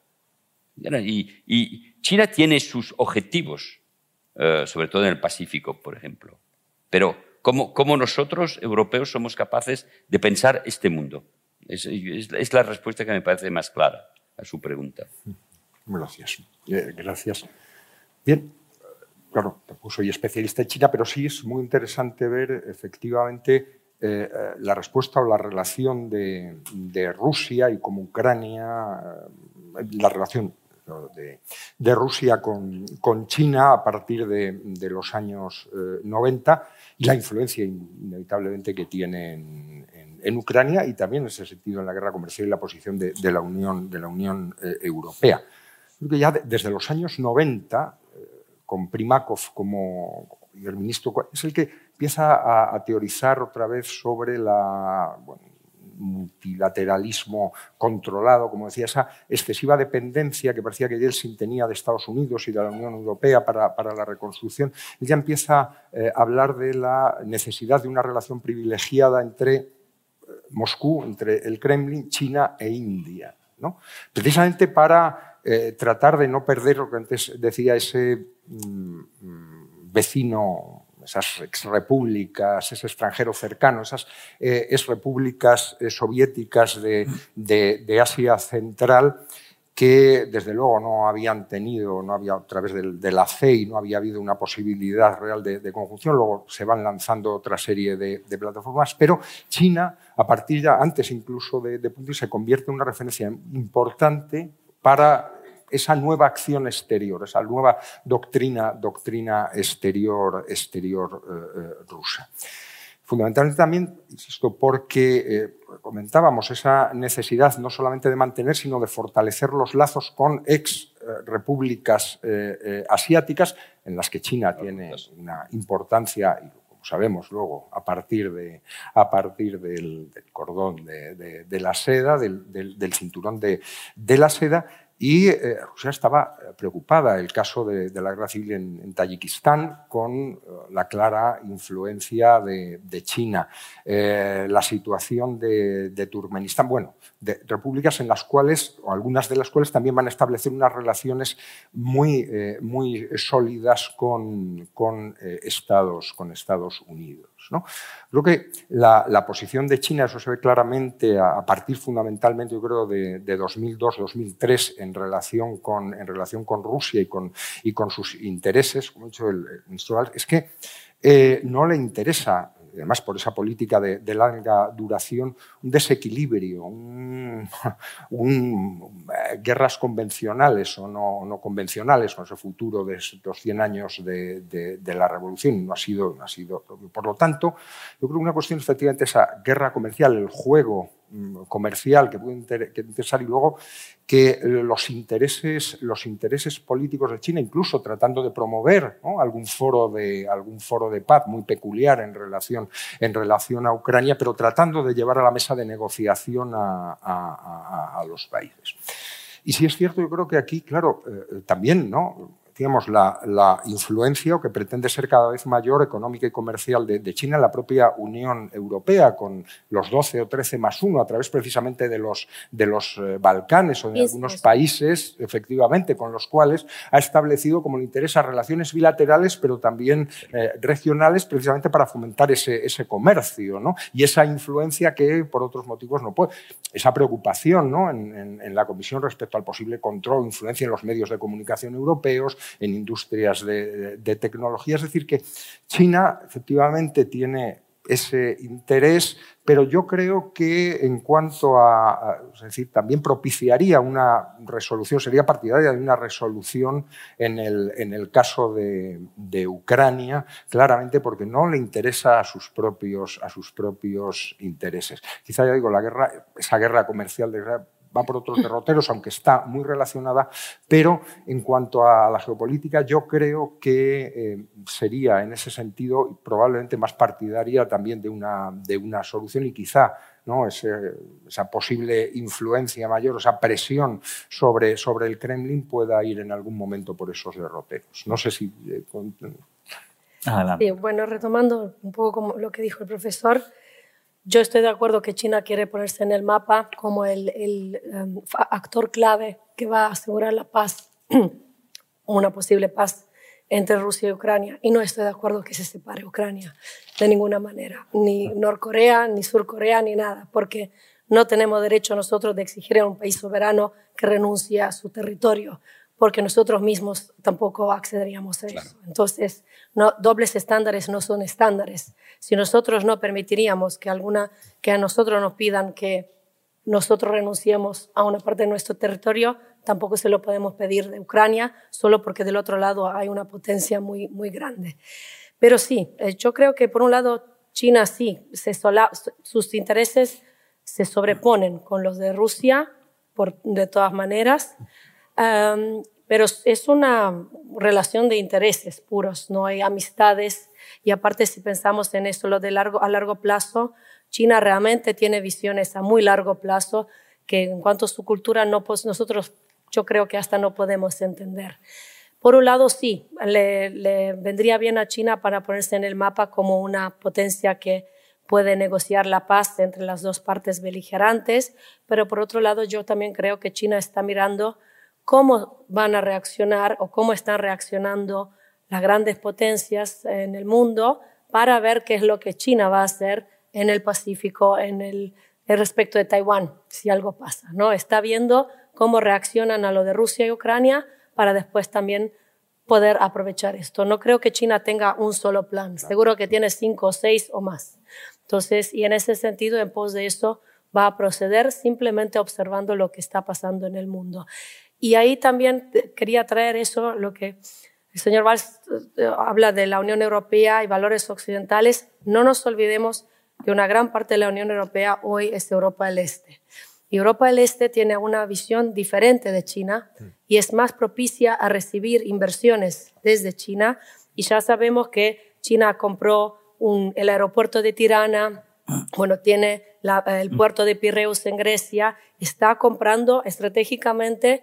Y, y China tiene sus objetivos, eh, sobre todo en el Pacífico, por ejemplo. Pero ¿cómo, cómo nosotros, europeos, somos capaces de pensar este mundo? Es, es, es la respuesta que me parece más clara. a su pregunta. Gracias. Eh, gracias. Bien, claro, tampoco soy especialista en China, pero sí es muy interesante ver efectivamente eh, la respuesta o la relación de, de Rusia y como Ucrania, eh, la relación de, de Rusia con, con China a partir de, de los años eh, noventa y la influencia inevitablemente que tiene en, en, en Ucrania y también en ese sentido en la guerra comercial y la posición de, de la Unión, de la Unión eh, Europea. Creo que ya de, desde los años noventa, eh, con Primakov como el ministro, es el que empieza a, a teorizar otra vez sobre la... Bueno, multilateralismo controlado, como decía, esa excesiva dependencia que parecía que Yeltsin tenía de Estados Unidos y de la Unión Europea para, para la reconstrucción. Él ya empieza eh, a hablar de la necesidad de una relación privilegiada entre eh, Moscú, entre el Kremlin, China e India, ¿no? Precisamente para eh, tratar de no perder lo que antes decía ese mm, vecino, esas exrepúblicas, ese extranjero cercano, esas eh, exrepúblicas eh, soviéticas de, de, de Asia Central que desde luego no habían tenido, no había a través del, de la C E I, no había habido una posibilidad real de, de conjunción, luego se van lanzando otra serie de, de plataformas, pero China, a partir de antes incluso de, de Putin, se convierte en una referencia importante para esa nueva acción exterior, esa nueva doctrina, doctrina exterior, exterior eh, eh, rusa. Fundamentalmente también, insisto, porque eh, comentábamos esa necesidad no solamente de mantener, sino de fortalecer los lazos con ex eh, repúblicas eh, eh, asiáticas, en las que China tiene una importancia, y como sabemos luego, a partir, de, a partir del, del cordón de, de, de la seda, del, del, del cinturón de, de la seda. Y eh, Rusia estaba preocupada, el caso de, de la guerra civil en, en Tayikistán, con eh, la clara influencia de, de China, eh, la situación de, de Turkmenistán, bueno, de repúblicas en las cuales, o algunas de las cuales también van a establecer unas relaciones muy, eh, muy sólidas con, con, eh, Estados, con Estados Unidos, ¿no? Creo que la, la posición de China, eso se ve claramente a, a partir fundamentalmente, yo creo, de, de dos mil dos, dos mil tres, en relación con, en relación con Rusia y con, y con sus intereses, como ha dicho el, el ministro, es que eh, no le interesa, además por esa política de, de larga duración, un desequilibrio, un, un, guerras convencionales o no, no convencionales con ese futuro de los cien años de, de, de la revolución. No ha sido, no ha sido. Por lo tanto, yo creo que una cuestión efectivamente esa guerra comercial, el juego comercial que puede interesar y luego que los intereses, los intereses políticos de China, incluso tratando de promover, ¿no?, algún foro de, algún foro de paz muy peculiar en relación, en relación a Ucrania, pero tratando de llevar a la mesa de negociación a, a, a, a los países. Y sí es cierto, yo creo que aquí, claro, eh, también, ¿no?, digamos, la, la influencia o que pretende ser cada vez mayor económica y comercial de, de China en la propia Unión Europea, con los doce o trece más uno, a través precisamente de los, de los eh, Balcanes o de es, algunos es. países, efectivamente, con los cuales ha establecido, como le interesa, relaciones bilaterales, pero también eh, regionales, precisamente para fomentar ese, ese comercio, ¿no?, y esa influencia que, por otros motivos, no puede. Esa preocupación, ¿no?, en, en, en la Comisión respecto al posible control o influencia en los medios de comunicación europeos, en industrias de, de, de tecnología. Es decir, que China efectivamente tiene ese interés, pero yo creo que en cuanto a, a es decir, también propiciaría una resolución, sería partidaria de una resolución en el, en el caso de, de Ucrania, claramente porque no le interesa a sus propios, a sus propios intereses. Quizá, ya digo, la guerra, esa guerra comercial de guerra, va por otros derroteros, aunque está muy relacionada, pero en cuanto a la geopolítica yo creo que eh, sería en ese sentido probablemente más partidaria también de una, de una solución y quizá, ¿no?, Ese, esa posible influencia mayor, esa presión sobre, sobre el Kremlin pueda ir en algún momento por esos derroteros. No sé si... Eh, con... Adelante. Sí, bueno, retomando un poco como lo que dijo el profesor, yo estoy de acuerdo que China quiere ponerse en el mapa como el, el um, actor clave que va a asegurar la paz, una posible paz entre Rusia y Ucrania. Y no estoy de acuerdo que se separe Ucrania de ninguna manera, ni Norcorea, ni Surcorea, ni nada, porque no tenemos derecho nosotros de exigir a un país soberano que renuncie a su territorio, porque nosotros mismos tampoco accederíamos a eso. Claro. Entonces, no, dobles estándares no son estándares. Si nosotros no permitiríamos que, alguna, que a nosotros nos pidan que nosotros renunciemos a una parte de nuestro territorio, tampoco se lo podemos pedir de Ucrania, solo porque del otro lado hay una potencia muy, muy grande. Pero sí, yo creo que por un lado China sí, se sola, sus intereses se sobreponen con los de Rusia, por, de todas maneras, um, pero es una relación de intereses puros, no hay amistades. Y aparte, si pensamos en eso, lo de largo, a largo plazo, China realmente tiene visiones a muy largo plazo que en cuanto a su cultura no, pues nosotros yo creo que hasta no podemos entender. Por un lado, sí, le, le vendría bien a China para ponerse en el mapa como una potencia que puede negociar la paz entre las dos partes beligerantes, pero por otro lado yo también creo que China está mirando cómo van a reaccionar o cómo están reaccionando las grandes potencias en el mundo para ver qué es lo que China va a hacer en el Pacífico, en el, el respecto de Taiwán, si algo pasa, ¿no? Está viendo cómo reaccionan a lo de Rusia y Ucrania para después también poder aprovechar esto. No creo que China tenga un solo plan, seguro que tiene cinco o seis o más. Entonces, y en ese sentido, en pos de eso, va a proceder simplemente observando lo que está pasando en el mundo. Y ahí también quería traer eso, lo que el señor Valls habla de la Unión Europea y valores occidentales. No nos olvidemos que una gran parte de la Unión Europea hoy es Europa del Este. Y Europa del Este tiene una visión diferente de China y es más propicia a recibir inversiones desde China. Y ya sabemos que China compró un, el aeropuerto de Tirana, bueno, tiene la, el puerto de Pireus en Grecia, está comprando estratégicamente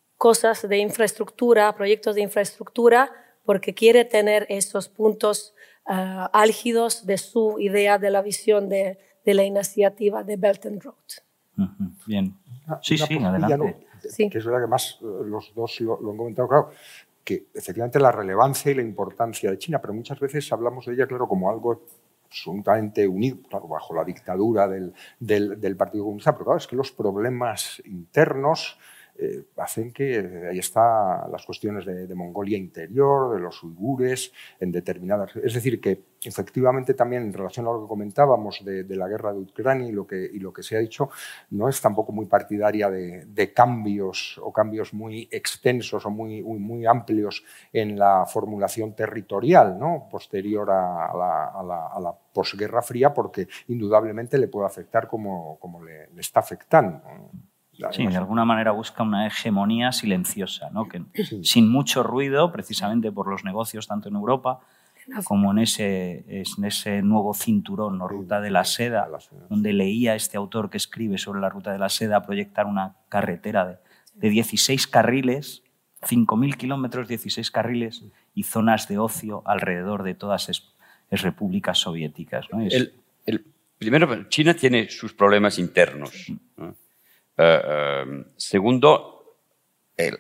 cosas de infraestructura, proyectos de infraestructura, porque quiere tener esos puntos uh, álgidos de su idea, de la visión de, de la iniciativa de Belt and Road. Uh-huh. Bien. Sí, una sí, adelante. No, sí. Que es verdad que más los dos lo, lo han comentado, claro, que efectivamente la relevancia y la importancia de China, pero muchas veces hablamos de ella, claro, como algo absolutamente unido, claro, bajo la dictadura del, del, del Partido Comunista, pero claro, es que los problemas internos eh, hacen que ahí están las cuestiones de, de Mongolia interior, de los uigures, en determinadas... Es decir, que efectivamente también en relación a lo que comentábamos de, de la guerra de Ucrania y lo, que, y lo que se ha dicho, no es tampoco muy partidaria de, de cambios o cambios muy extensos o muy, muy, muy amplios en la formulación territorial, ¿no? Posterior a la, a la, a la posguerra fría, porque indudablemente le puede afectar como, como le, le está afectando. Sí, de alguna manera busca una hegemonía silenciosa, ¿no? Que, sí. Sin mucho ruido, precisamente por los negocios tanto en Europa como en ese, en ese nuevo cinturón, ¿no? Ruta de la Seda, donde leía este autor que escribe sobre la Ruta de la Seda proyectar una carretera de, de dieciséis carriles, cinco mil kilómetros, dieciséis carriles y zonas de ocio alrededor de todas las repúblicas soviéticas, ¿no? Es... El, el, primero, China tiene sus problemas internos, ¿no? Uh, uh, segundo, el,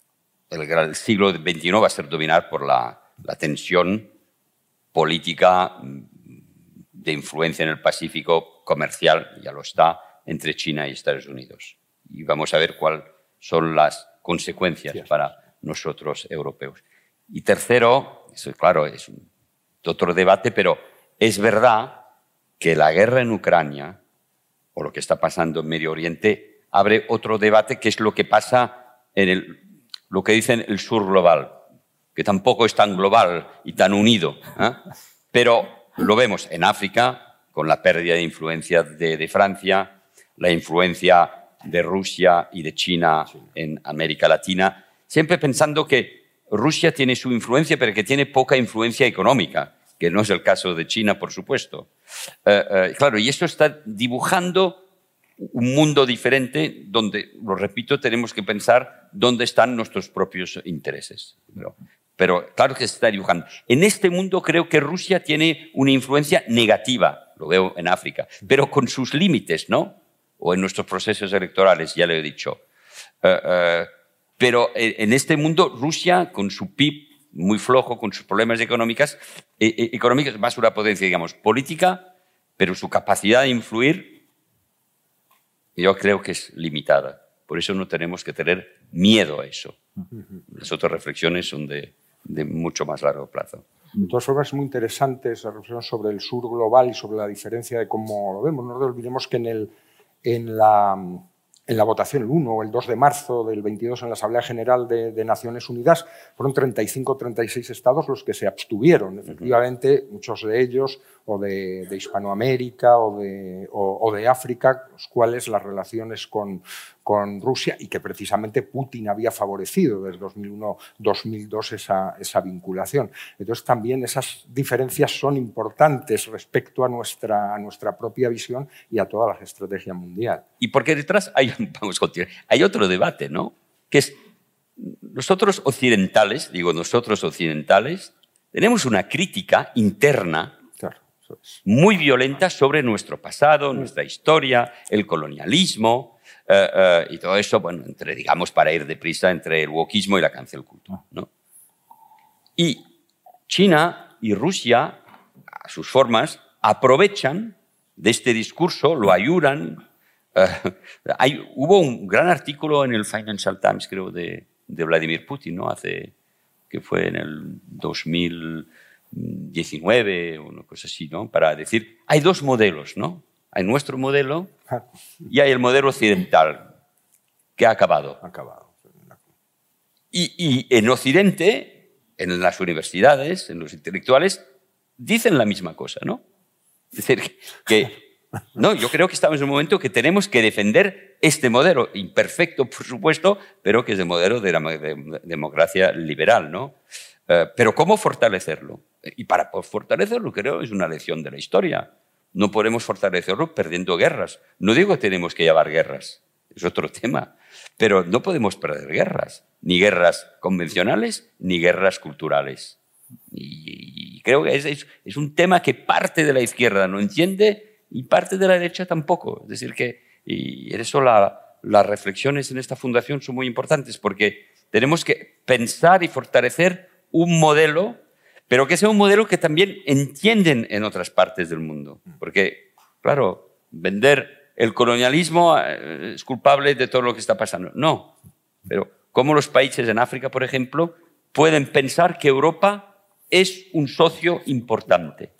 el, el siglo veintiuno va a ser dominado por la, la tensión política de influencia en el Pacífico comercial, ya lo está, entre China y Estados Unidos. Y vamos a ver cuáles son las consecuencias sí, para nosotros europeos. Y tercero, eso claro, es un, otro debate, pero es verdad que la guerra en Ucrania o lo que está pasando en Medio Oriente abre otro debate, que es lo que pasa en el, lo que dicen el sur global, que tampoco es tan global y tan unido, ¿eh? Pero lo vemos en África, con la pérdida de influencia de, de Francia, la influencia de Rusia y de China en América Latina, siempre pensando que Rusia tiene su influencia, pero que tiene poca influencia económica, que no es el caso de China, por supuesto. Eh, eh, claro, y esto está dibujando un mundo diferente donde, lo repito, tenemos que pensar dónde están nuestros propios intereses. Pero, pero claro que se está dibujando. En este mundo creo que Rusia tiene una influencia negativa, lo veo en África, pero con sus límites, ¿no? O en nuestros procesos electorales, ya lo he dicho. Uh, uh, pero en este mundo Rusia, con su P I B muy flojo, con sus problemas económicos, eh, económicos, más una potencia, digamos, política, pero su capacidad de influir yo creo que es limitada. Por eso no tenemos que tener miedo a eso. Las otras reflexiones son de, de mucho más largo plazo. De todas formas, es muy interesante esa reflexión sobre el sur global y sobre la diferencia de cómo lo vemos. No nos olvidemos que en, el, en, la, en la votación el uno o el dos de marzo del veintidós en la Asamblea General de, de Naciones Unidas fueron treinta y cinco o treinta y seis estados los que se abstuvieron. Efectivamente, muchos de ellos o de, de Hispanoamérica o de, o, o de África, los cuales las relaciones con, con Rusia y que precisamente Putin había favorecido desde dos mil uno a dos mil dos esa, esa vinculación. Entonces también esas diferencias son importantes respecto a nuestra, a nuestra propia visión y a toda la estrategia mundial. Y porque detrás hay, vamos a continuar, hay otro debate, ¿no? Que es, nosotros occidentales, digo nosotros occidentales, tenemos una crítica interna muy violenta sobre nuestro pasado, nuestra historia, el colonialismo eh, eh, y todo eso, bueno, entre, digamos, para ir deprisa, entre el wokismo y la cancel culture, ¿no? Y China y Rusia, a sus formas, aprovechan de este discurso, lo ayudan. Eh, hay, hubo un gran artículo en el Financial Times, creo, de, de Vladimir Putin, ¿no? Hace, que fue en el dos mil diecinueve o una cosa así, ¿no? Para decir, hay dos modelos, ¿no? Hay nuestro modelo y hay el modelo occidental, que ha acabado. Ha acabado. Y, y en Occidente, en las universidades, en los intelectuales, dicen la misma cosa, ¿no? Es decir, que, que no, yo creo que estamos en un momento que tenemos que defender este modelo, imperfecto, por supuesto, pero que es el modelo de la de democracia liberal, ¿no? Uh, pero ¿cómo fortalecerlo? Y para fortalecerlo, creo, es una lección de la historia. No podemos fortalecerlo perdiendo guerras. No digo que tenemos que llevar guerras, es otro tema, pero no podemos perder guerras, ni guerras convencionales, ni guerras culturales. Y, y creo que es, es, es un tema que parte de la izquierda no entiende y parte de la derecha tampoco. Es decir, que y eso la, las reflexiones en esta fundación son muy importantes porque tenemos que pensar y fortalecer un modelo, pero que sea un modelo que también entienden en otras partes del mundo. Porque, claro, vender el colonialismo es culpable de todo lo que está pasando. No, pero cómo los países en África, por ejemplo, pueden pensar que Europa es un socio importante,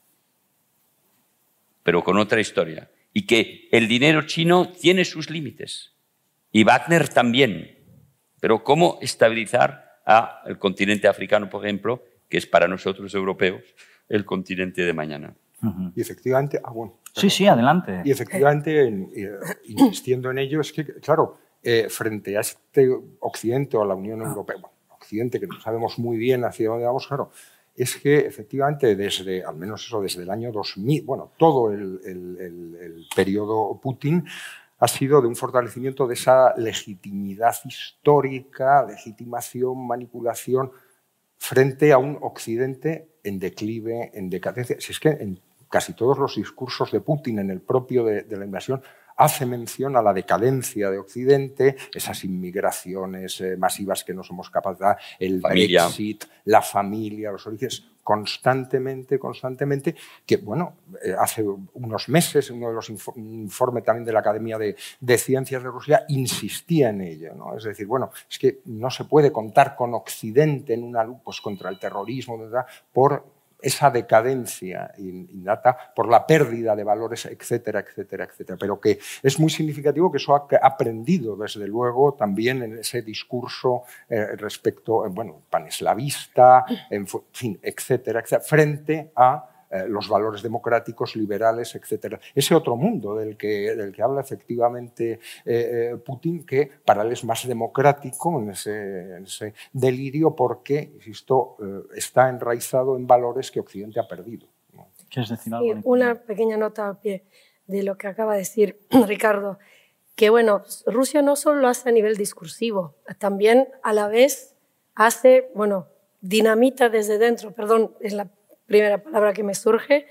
pero con otra historia, y que el dinero chino tiene sus límites, y Wagner también, pero cómo estabilizar al continente africano, por ejemplo, que es para nosotros europeos el continente de mañana. Uh-huh. Y efectivamente, ah, bueno, sí, sí, adelante. Y efectivamente, en, eh, insistiendo en ello, es que, claro, eh, frente a este Occidente o a la Unión Europea, bueno, Occidente, que no sabemos muy bien hacia dónde vamos, claro, es que efectivamente desde, al menos eso, desde el año dos mil, bueno, todo el, el, el, el periodo Putin ha sido de un fortalecimiento de esa legitimidad histórica, legitimación, manipulación, frente a un Occidente en declive, en decadencia. Si es que en casi todos los discursos de Putin, en el propio de, de la invasión, hace mención a la decadencia de Occidente, esas inmigraciones eh, masivas que no somos capaces de dar, el familia. Brexit, la familia, los orígenes, constantemente, constantemente, que, bueno, eh, hace unos meses, uno de los inf informes también de la Academia de, de Ciencias de Rusia innistía en ello, ¿no? Es decir, bueno, es que no se puede contar con Occidente en una lucha pues, contra el terrorismo, ¿verdad? Por esa decadencia innata, por la pérdida de valores, etcétera, etcétera, etcétera. Pero que es muy significativo que eso ha aprendido, desde luego, también en ese discurso eh, respecto, eh, bueno, paneslavista, en fin, etcétera, etcétera, frente a eh, los valores democráticos, liberales, etcétera. Ese otro mundo del que, del que habla efectivamente eh, Putin, que para él es más democrático en ese, en ese delirio porque, insisto, eh, está enraizado en valores que Occidente ha perdido, ¿no? ¿Quieres decir algo? Sí, una pequeña nota a pie de lo que acaba de decir Ricardo, que bueno, Rusia no solo lo hace a nivel discursivo, también a la vez hace, bueno, dinamita desde dentro, perdón, es la primera palabra que me surge,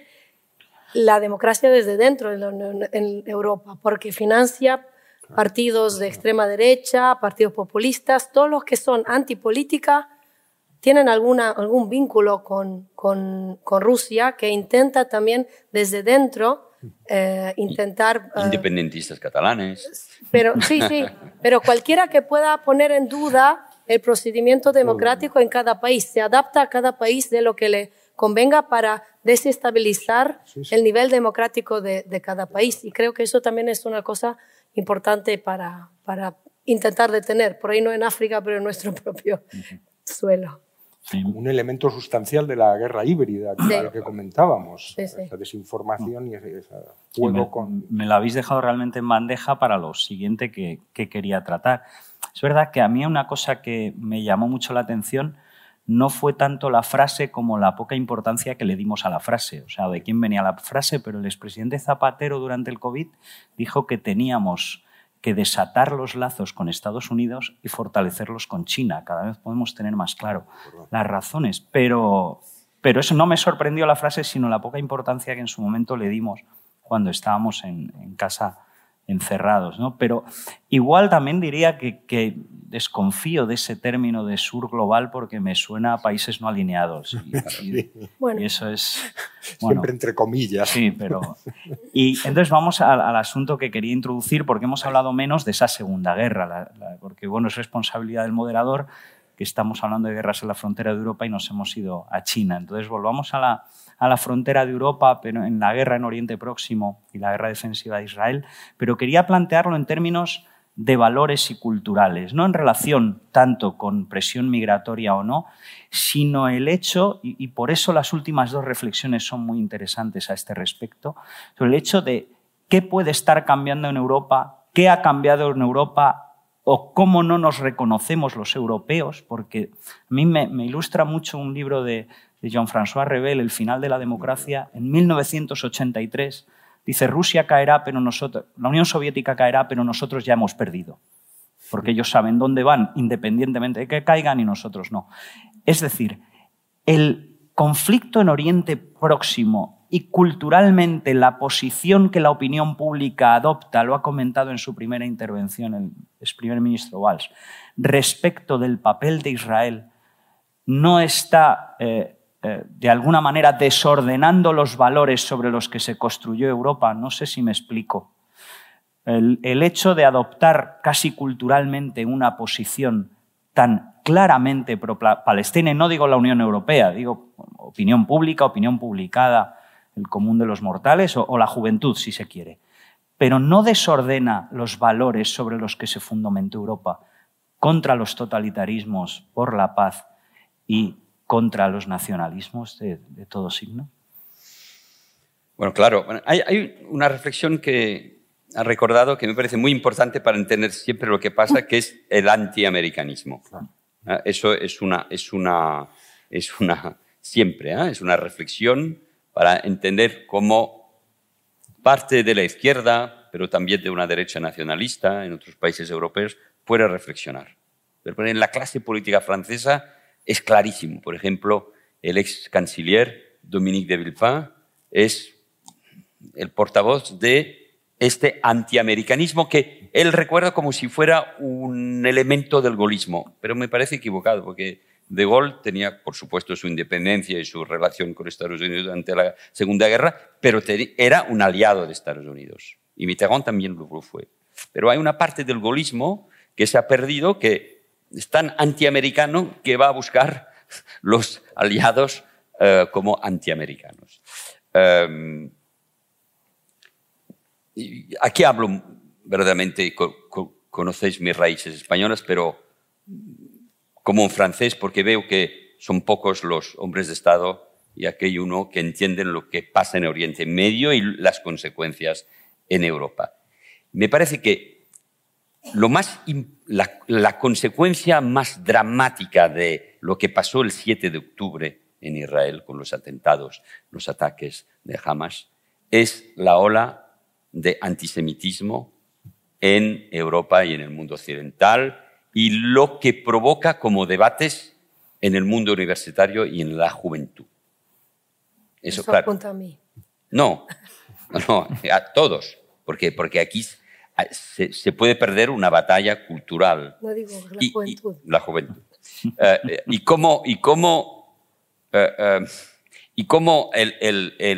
la democracia desde dentro en Europa, porque financia partidos de extrema derecha, partidos populistas, todos los que son antipolítica tienen alguna, algún vínculo con, con, con Rusia, que intenta también desde dentro eh, intentar... eh, Independentistas catalanes. Pero, sí, sí, pero cualquiera que pueda poner en duda el procedimiento democrático en cada país, se adapta a cada país de lo que le convenga para desestabilizar Sí, sí. el nivel democrático de, de cada país. Y creo que eso también es una cosa importante para, para intentar detener, por ahí no en África, pero en nuestro propio suelo. Sí. Un elemento sustancial de la guerra híbrida que, Sí. que comentábamos, Sí, sí. esa desinformación y ese, ese Sí, juego me, con... me lo habéis dejado realmente en bandeja para lo siguiente que, que quería tratar. Es verdad que a mí una cosa que me llamó mucho la atención no fue tanto la frase como la poca importancia que le dimos a la frase, o sea, de quién venía la frase, pero el expresidente Zapatero durante el COVID dijo que teníamos que desatar los lazos con Estados Unidos y fortalecerlos con China. Cada vez podemos tener más claro las razones, pero, pero eso no me sorprendió la frase, sino la poca importancia que en su momento le dimos cuando estábamos en, en casa encerrados, ¿no? Pero igual también diría que, que desconfío de ese término de sur global porque me suena a países no alineados. Y, y, Bueno. y eso es... Bueno, Siempre entre comillas. sí, pero... Y entonces vamos al, al asunto que quería introducir porque hemos hablado menos de esa Segunda Guerra, la, la, porque bueno, es responsabilidad del moderador que estamos hablando de guerras en la frontera de Europa y nos hemos ido a China. Entonces volvamos a la, a la frontera de Europa, pero en la guerra en Oriente Próximo y la guerra defensiva de Israel, pero quería plantearlo en términos de valores y culturales, no en relación tanto con presión migratoria o no, sino el hecho, y, y por eso las últimas dos reflexiones son muy interesantes a este respecto, sobre el hecho de qué puede estar cambiando en Europa, qué ha cambiado en Europa o cómo no nos reconocemos los europeos, porque a mí me, me ilustra mucho un libro de, de Jean-François Revel, El final de la democracia, en mil novecientos ochenta y tres, dice, Rusia caerá, pero nosotros, la Unión Soviética caerá, pero nosotros ya hemos perdido, porque ellos saben dónde van, independientemente de que caigan y nosotros no. Es decir, el conflicto en Oriente Próximo y culturalmente la posición que la opinión pública adopta, lo ha comentado en su primera intervención el ex primer ministro Valls, respecto del papel de Israel, no está eh, eh, de alguna manera desordenando los valores sobre los que se construyó Europa. No sé si me explico. El, el hecho de adoptar casi culturalmente una posición tan claramente pro-palestina, y no digo la Unión Europea, digo opinión pública, opinión publicada, el común de los mortales o, o la juventud, si se quiere, pero no desordena los valores sobre los que se fundamentó Europa contra los totalitarismos, por la paz y contra los nacionalismos de, de todo signo. Bueno, claro, hay, hay una reflexión que ha recordado que me parece muy importante para entender siempre lo que pasa, que es el antiamericanismo. ¿Eh? Eso es una, es una, es una siempre, ¿eh? es una reflexión para entender cómo parte de la izquierda, pero también de una derecha nacionalista en otros países europeos, puede reflexionar. Pero en la clase política francesa es clarísimo. Por ejemplo, el ex canciller Dominique de Villepin es el portavoz de este antiamericanismo que él recuerda como si fuera un elemento del gaullismo, pero me parece equivocado, porque De Gaulle tenía, por supuesto, su independencia y su relación con Estados Unidos durante la Segunda Guerra, pero era un aliado de Estados Unidos. Y Mitterrand también lo fue. Pero hay una parte del gaullismo que se ha perdido, que es tan antiamericano que va a buscar los aliados uh, como antiamericanos. Um, aquí hablo verdaderamente, co co conocéis mis raíces españolas, pero como un francés, porque veo que son pocos los hombres de Estado y aquí hay uno que entienden lo que pasa en Oriente Medio y las consecuencias en Europa. Me parece que lo más, la, la consecuencia más dramática de lo que pasó el siete de octubre en Israel con los atentados, los ataques de Hamas, es la ola de antisemitismo en Europa y en el mundo occidental, y lo que provoca como debates en el mundo universitario y en la juventud. Eso, Eso claro. apunta a mí. No, no, a todos, porque, porque aquí se, se puede perder una batalla cultural. No digo la y, juventud. Y, la juventud. uh, y cómo, y cómo, uh, uh, y cómo el, el, el,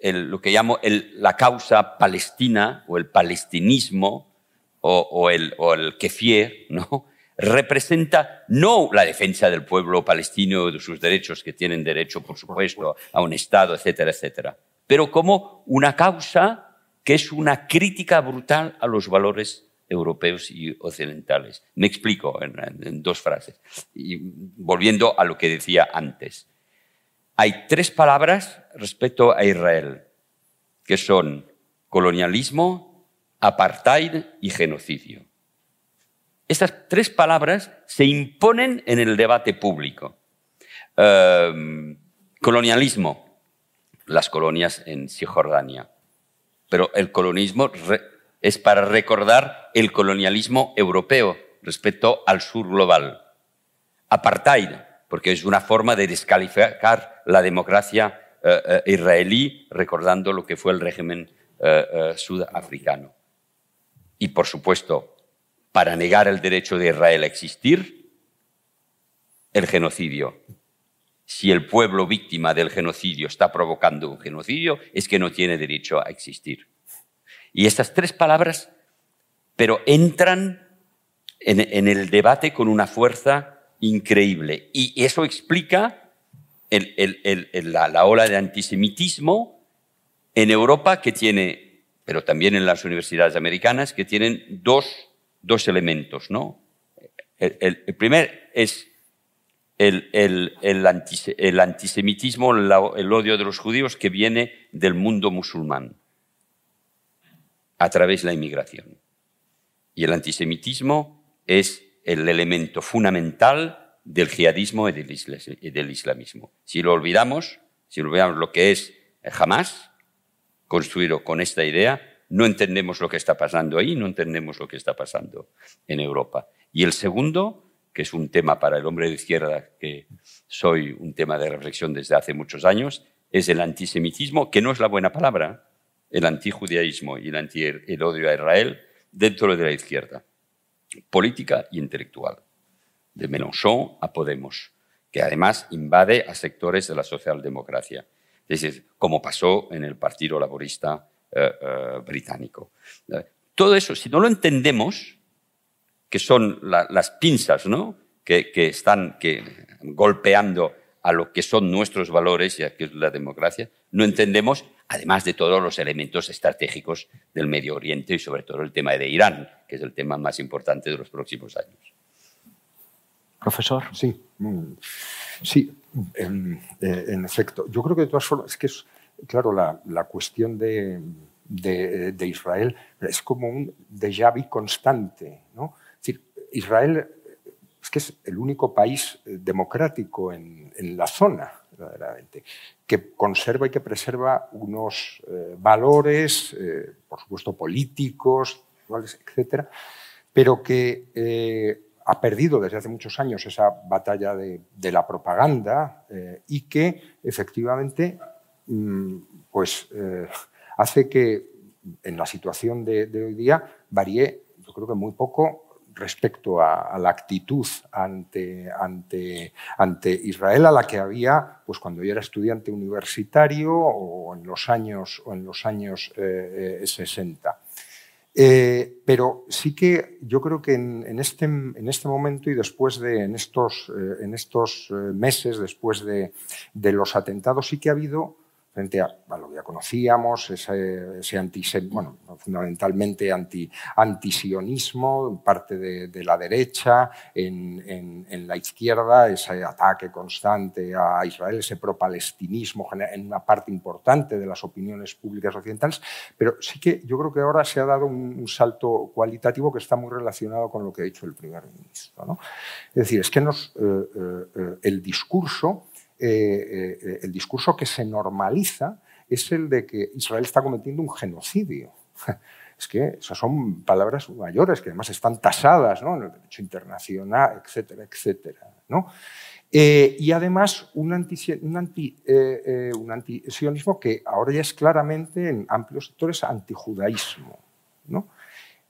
el, lo que llamo el, la causa palestina o el palestinismo o, o el, o el kefir, ¿no? Representa no la defensa del pueblo palestino, de sus derechos, que tienen derecho, por supuesto, a un Estado, etcétera, etcétera, pero como una causa que es una crítica brutal a los valores europeos y occidentales. Me explico en, en dos frases. Y volviendo a lo que decía antes. Hay tres palabras respecto a Israel, que son colonialismo, apartheid y genocidio. Estas tres palabras se imponen en el debate público. Eh, colonialismo, las colonias en Cisjordania. Pero el colonialismo es para recordar el colonialismo europeo respecto al sur global. Apartheid, porque es una forma de descalificar la democracia eh, eh, israelí, recordando lo que fue el régimen eh, eh, sudafricano. Y, por supuesto, para negar el derecho de Israel a existir, el genocidio. Si el pueblo víctima del genocidio está provocando un genocidio, es que no tiene derecho a existir. Y estas tres palabras, pero entran en, en el debate con una fuerza increíble. Y eso explica el, el, el, el, la, la ola de antisemitismo en Europa que tiene, pero también en las universidades americanas, que tienen dos, dos elementos, ¿no? El, el, el primer es el, el, el, antis, el antisemitismo, el, el odio de los judíos que viene del mundo musulmán a través de la inmigración. Y el antisemitismo es el elemento fundamental del jihadismo y del islamismo. Si lo olvidamos, si olvidamos lo que es Hamás, construido con esta idea, no entendemos lo que está pasando ahí, no entendemos lo que está pasando en Europa. Y el segundo, que es un tema para el hombre de izquierda, que soy un tema de reflexión desde hace muchos años, es el antisemitismo, que no es la buena palabra, el antijudaísmo y el, anti, el odio a Israel dentro de la izquierda, política e intelectual, de Mélenchon a Podemos, que además invade a sectores de la socialdemocracia, es decir, como pasó en el Partido Laborista eh, eh, británico. Todo eso, si no lo entendemos, que son la, las pinzas, ¿no?, que, que están que, golpeando a lo que son nuestros valores y a que es la democracia, no entendemos, además de todos los elementos estratégicos del Medio Oriente y sobre todo el tema de Irán, que es el tema más importante de los próximos años. Profesor. Sí, sí, en, en efecto. Yo creo que de todas formas, es que es, claro, la, la cuestión de, de, de Israel es como un déjà vu constante, ¿no? Es decir, Israel es que es el único país democrático en, en la zona, verdaderamente, que conserva y que preserva unos eh, valores, eh, por supuesto, políticos, etcétera, pero que eh, ha perdido desde hace muchos años esa batalla de, de la propaganda eh, y que, efectivamente, mmm, pues, eh, hace que en la situación de, de hoy día varíe, yo creo que muy poco, respecto a, a la actitud ante, ante, ante Israel a la que había pues, cuando yo era estudiante universitario o en los años, o en los años eh, eh, sesenta. Eh, pero sí que yo creo que en, en, este, en este momento y después de en estos, eh, en estos meses, después de, de los atentados, sí que ha habido, frente a, a lo que ya conocíamos, ese, ese antisem, bueno, fundamentalmente anti, antisionismo, parte de, de la derecha, en, en, en la izquierda, ese ataque constante a Israel, ese propalestinismo en una parte importante de las opiniones públicas occidentales, pero sí que yo creo que ahora se ha dado un, un salto cualitativo que está muy relacionado con lo que ha dicho el primer ministro, ¿no? Es decir, es que nos, eh, eh, el discurso Eh, eh, el discurso que se normaliza es el de que Israel está cometiendo un genocidio. Es que esas son palabras mayores que además están tasadas, ¿no?, en el derecho internacional, etcétera, etcétera, ¿no? Eh, y además un, anti, un, anti, eh, eh, un antisionismo que ahora ya es claramente en amplios sectores antijudaísmo, ¿no?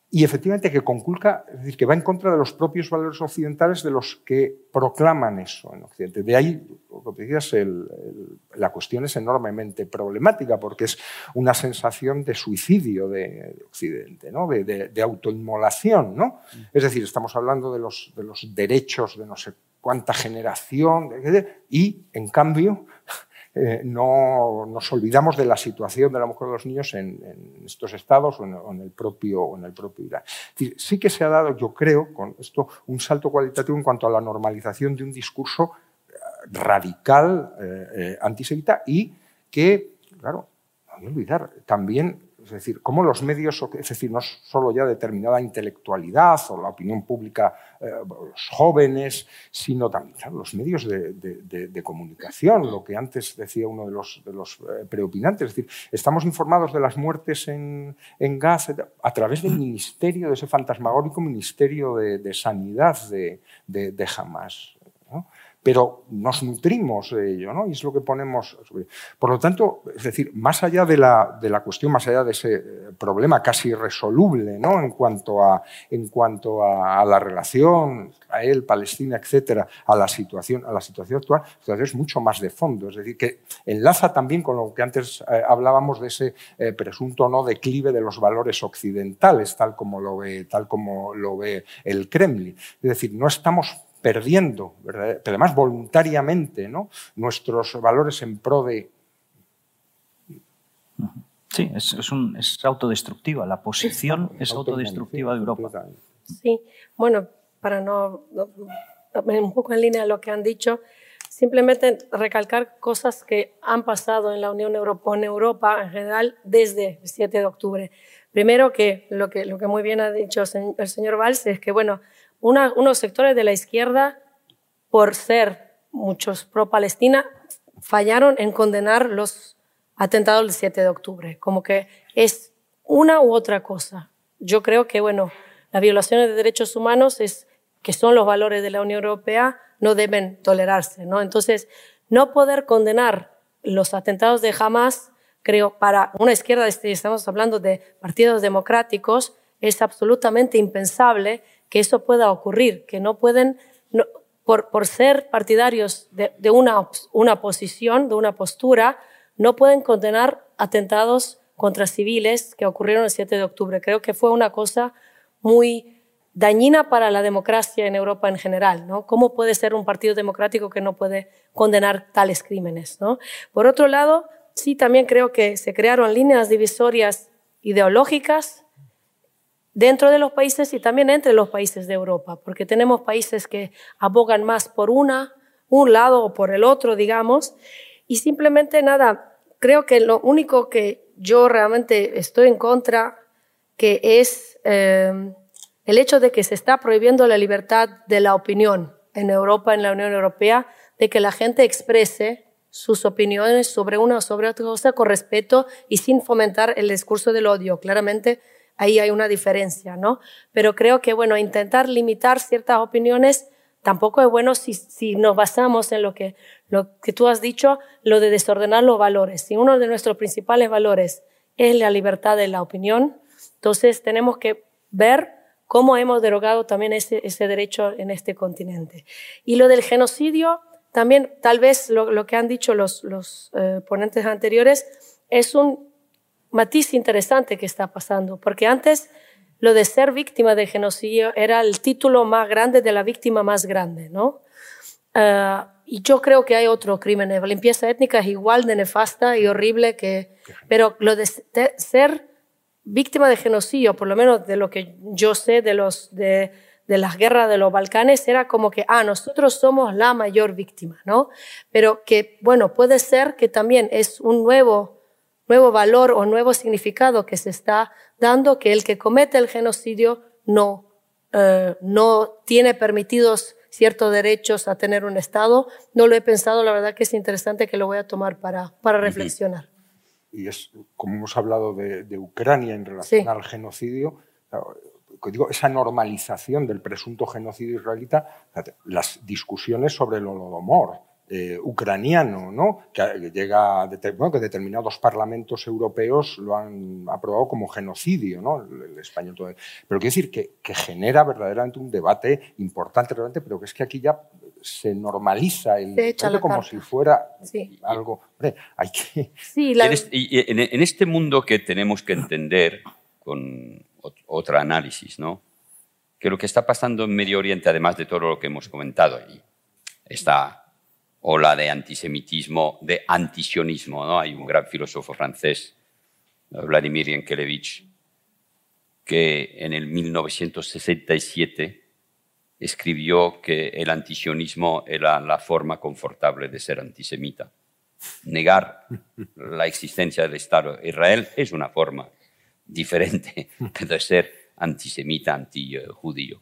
y efectivamente que conculca, es decir, que va en contra de los propios valores occidentales de los que proclaman eso en Occidente. De ahí, lo que decías, el, el, la cuestión es enormemente problemática porque es una sensación de suicidio de, de Occidente, ¿no? de, de, de autoinmolación, ¿no? Es decir, estamos hablando de los, de los derechos de no sé cuánta generación y, en cambio, Eh, no nos olvidamos de la situación de la mujer y de los niños en, en estos estados o en, o en, el propio, o en el propio Irán. Es decir, sí que se ha dado, yo creo, con esto un salto cualitativo en cuanto a la normalización de un discurso radical eh, eh, antisemita y que, claro, no hay que olvidar, también, es decir, cómo los medios, es decir, no solo ya determinada intelectualidad o la opinión pública, eh, los jóvenes, sino también claro, los medios de, de, de, de comunicación, lo que antes decía uno de los, de los preopinantes, es decir, estamos informados de las muertes en, en Gaza a través del ministerio, de ese fantasmagórico ministerio de, de sanidad de, de, de Hamás, ¿no? Pero nos nutrimos de ello, ¿no? Y es lo que ponemos sobre. Por lo tanto, es decir, más allá de la, de la cuestión, más allá de ese problema casi irresoluble, ¿no? En cuanto a, en cuanto a, a la relación Israel, Palestina, etcétera, a la situación, a la situación actual, la situación es mucho más de fondo. Es decir, que enlaza también con lo que antes eh, hablábamos de ese eh, presunto no declive de los valores occidentales, tal como lo ve, tal como lo ve el Kremlin. Es decir, no estamos perdiendo, ¿verdad? Pero además voluntariamente, ¿no? Nuestros valores en pro de... Sí, es, es, un, es autodestructiva, la posición es autodestructiva de Europa. Sí, bueno, para no, no, un poco en línea de lo que han dicho, simplemente recalcar cosas que han pasado en la Unión Europea, en Europa en general, desde el siete de octubre. Primero, que lo que, lo que muy bien ha dicho el señor Valls es que, bueno, Una, unos sectores de la izquierda, por ser muchos pro-Palestina, fallaron en condenar los atentados del siete de octubre. Como que es una u otra cosa. Yo creo que, bueno, las violaciones de derechos humanos, es, que son los valores de la Unión Europea, no deben tolerarse, ¿no? Entonces, no poder condenar los atentados de Hamás, creo, para una izquierda, estamos hablando de partidos democráticos, es absolutamente impensable que eso pueda ocurrir, que no pueden, no, por, por ser partidarios de, de una, una posición, de una postura, no pueden condenar atentados contra civiles que ocurrieron el siete de octubre. Creo que fue una cosa muy dañina para la democracia en Europa en general, ¿no? ¿Cómo puede ser un partido democrático que no puede condenar tales crímenes, ¿no? Por otro lado, sí, también creo que se crearon líneas divisorias ideológicas dentro de los países y también entre los países de Europa, porque tenemos países que abogan más por una, un lado o por el otro, digamos, y simplemente nada, creo que lo único que yo realmente estoy en contra, que es eh, el hecho de que se está prohibiendo la libertad de la opinión en Europa, en la Unión Europea, de que la gente exprese sus opiniones sobre una o sobre otra cosa con respeto y sin fomentar el discurso del odio. Claramente, ahí hay una diferencia, ¿no? Pero creo que, bueno, intentar limitar ciertas opiniones tampoco es bueno si, si nos basamos en lo que, lo que tú has dicho, lo de desordenar los valores. Si uno de nuestros principales valores es la libertad de la opinión, entonces tenemos que ver cómo hemos derogado también ese, ese derecho en este continente. Y lo del genocidio, también tal vez lo, lo que han dicho los, los eh, ponentes anteriores, es un matiz interesante que está pasando, porque antes lo de ser víctima de genocidio era el título más grande de la víctima más grande, ¿no? Uh, y yo creo que hay otro crimen. La limpieza étnica es igual de nefasta y horrible que... Pero lo de ser víctima de genocidio, por lo menos de lo que yo sé de, los, de, de las guerras de los Balcanes, era como que, ah, nosotros somos la mayor víctima, ¿no? Pero que, bueno, puede ser que también es un nuevo... nuevo valor o nuevo significado que se está dando, que el que comete el genocidio no, eh, no tiene permitidos ciertos derechos a tener un Estado. No lo he pensado, la verdad que es interesante, que lo voy a tomar para, para reflexionar. Y es, como hemos hablado de, de Ucrania en relación sí. al genocidio, digo, esa normalización del presunto genocidio israelita, las discusiones sobre el Holodomor, eh, ucraniano, ¿no? que, que, llega a, bueno, que determinados parlamentos europeos lo han aprobado como genocidio, ¿no? el, el español. Todo. Pero quiero decir que, que genera verdaderamente un debate importante, realmente, pero que es que aquí ya se normaliza el debate como si fuera sí. algo... Hombre, hay que... Sí, la... en, este, en, en este mundo que tenemos que entender con otro análisis, ¿no? Que lo que está pasando en Medio Oriente, además de todo lo que hemos comentado allí, esta ola de antisemitismo, de antisionismo, ¿no? Hay un gran filósofo francés, Vladimir Yankelevich, que en el mil novecientos sesenta y siete escribió que el antisionismo era la forma confortable de ser antisemita. Negar la existencia del Estado de Israel es una forma diferente de ser antisemita, antijudío.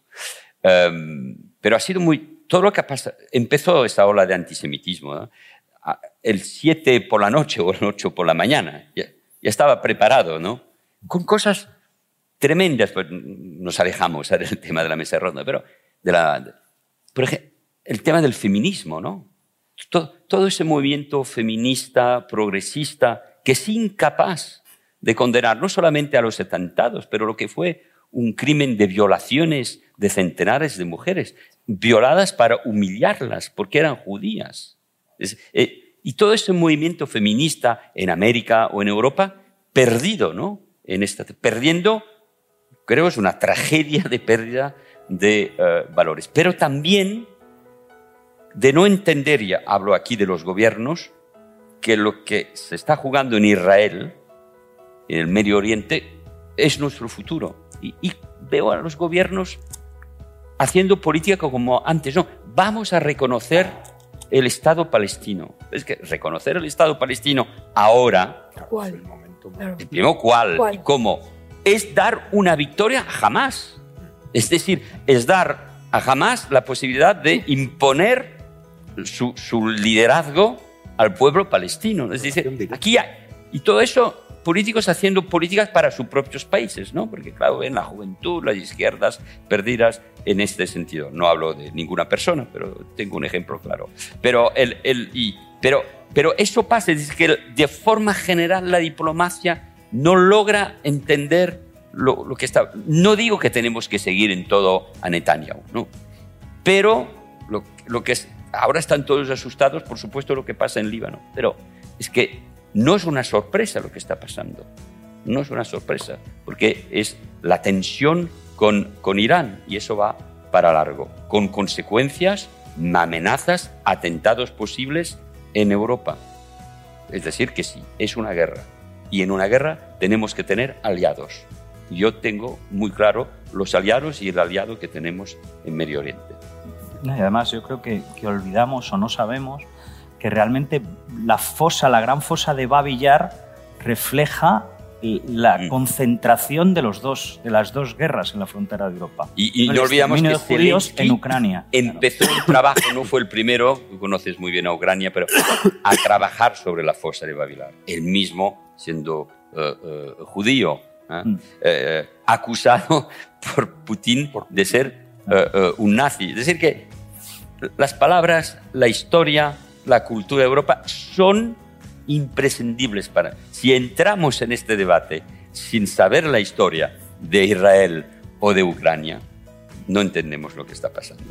Um, pero ha sido muy... Todo lo que ha pasado... Empezó esta ola de antisemitismo, ¿no? El siete por la noche o el ocho por la mañana. Ya, ya estaba preparado, ¿no? Con cosas tremendas. Pues nos alejamos del tema de la mesa redonda, pero... De la, de, por ejemplo, el tema del feminismo, ¿no? Todo, todo ese movimiento feminista, progresista, que es incapaz de condenar no solamente a los atentados, pero lo que fue un crimen de violaciones de centenares de mujeres, violadas para humillarlas porque eran judías. Es, eh, y todo ese movimiento feminista en América o en Europa, perdido, ¿no? En esta, perdiendo, creo que es una tragedia de pérdida de uh, valores. Pero también de no entender, ya hablo aquí de los gobiernos, que lo que se está jugando en Israel, en el Medio Oriente, es nuestro futuro. Y, y veo a los gobiernos haciendo política como antes. No, vamos a reconocer el Estado palestino. Es que reconocer el Estado palestino ahora... ¿Cuál? El primero, ¿cuál? ¿Cuál? ¿Y cómo? Es dar una victoria a Hamás. Es decir, es dar a Hamás la posibilidad de imponer su, su liderazgo al pueblo palestino. Es decir, aquí hay... Y todo eso... políticos haciendo políticas para sus propios países, ¿no? Porque, claro, ven la juventud, las izquierdas perdidas en este sentido. No hablo de ninguna persona, pero tengo un ejemplo claro. Pero, el, el, y, pero, pero eso pasa, es que de forma general la diplomacia no logra entender lo, lo que está... No digo que tenemos que seguir en todo a Netanyahu, ¿no? Pero lo, lo que es, ahora están todos asustados, por supuesto, lo que pasa en Líbano. Pero es que no es una sorpresa lo que está pasando. No es una sorpresa, porque es la tensión con, con Irán, y eso va para largo, con consecuencias, amenazas, atentados posibles en Europa. Es decir, que sí, es una guerra. Y en una guerra tenemos que tener aliados. Yo tengo muy claro los aliados y el aliado que tenemos en Medio Oriente. Y además yo creo que, que olvidamos o no sabemos que realmente la fosa, la gran fosa de Babi Yar refleja la mm. concentración de, los dos, de las dos guerras en la frontera de Europa. Y, y no olvidamos que judíos en Ucrania. Empezó claro. un trabajo, no fue el primero, tú conoces muy bien a Ucrania, pero a trabajar sobre la fosa de Babi Yar. Él mismo, siendo uh, uh, judío, ¿eh? mm. uh, acusado por Putin de ser uh, uh, un nazi. Es decir, que las palabras, la historia, la cultura de Europa son imprescindibles para... Si entramos en este debate sin saber la historia de Israel o de Ucrania, no entendemos lo que está pasando.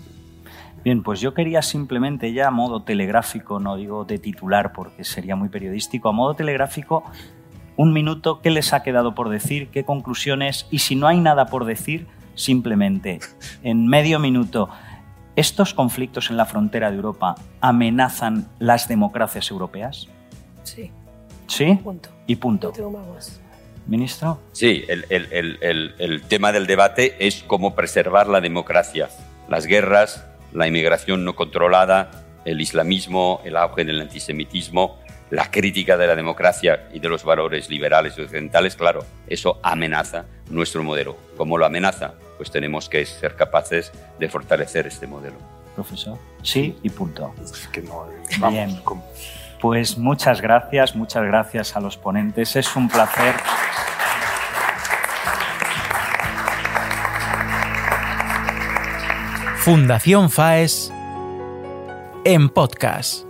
Bien, pues yo quería simplemente ya a modo telegráfico, no digo de titular porque sería muy periodístico, a modo telegráfico, un minuto, ¿qué les ha quedado por decir? ¿Qué conclusiones? Y si no hay nada por decir, simplemente en medio minuto... ¿Estos conflictos en la frontera de Europa amenazan las democracias europeas? Sí. ¿Sí? Punto. Y punto. No tengo más. ¿Ministro? Sí, el, el, el, el, el tema del debate es cómo preservar la democracia. Las guerras, la inmigración no controlada, el islamismo, el auge del antisemitismo, la crítica de la democracia y de los valores liberales y occidentales, claro, eso amenaza nuestro modelo. ¿Cómo lo amenaza? Pues tenemos que ser capaces de fortalecer este modelo. Profesor. Sí, y punto. Es que no, vamos, bien. Con... Pues muchas gracias, muchas gracias a los ponentes. Es un placer. Fundación FAES en podcast.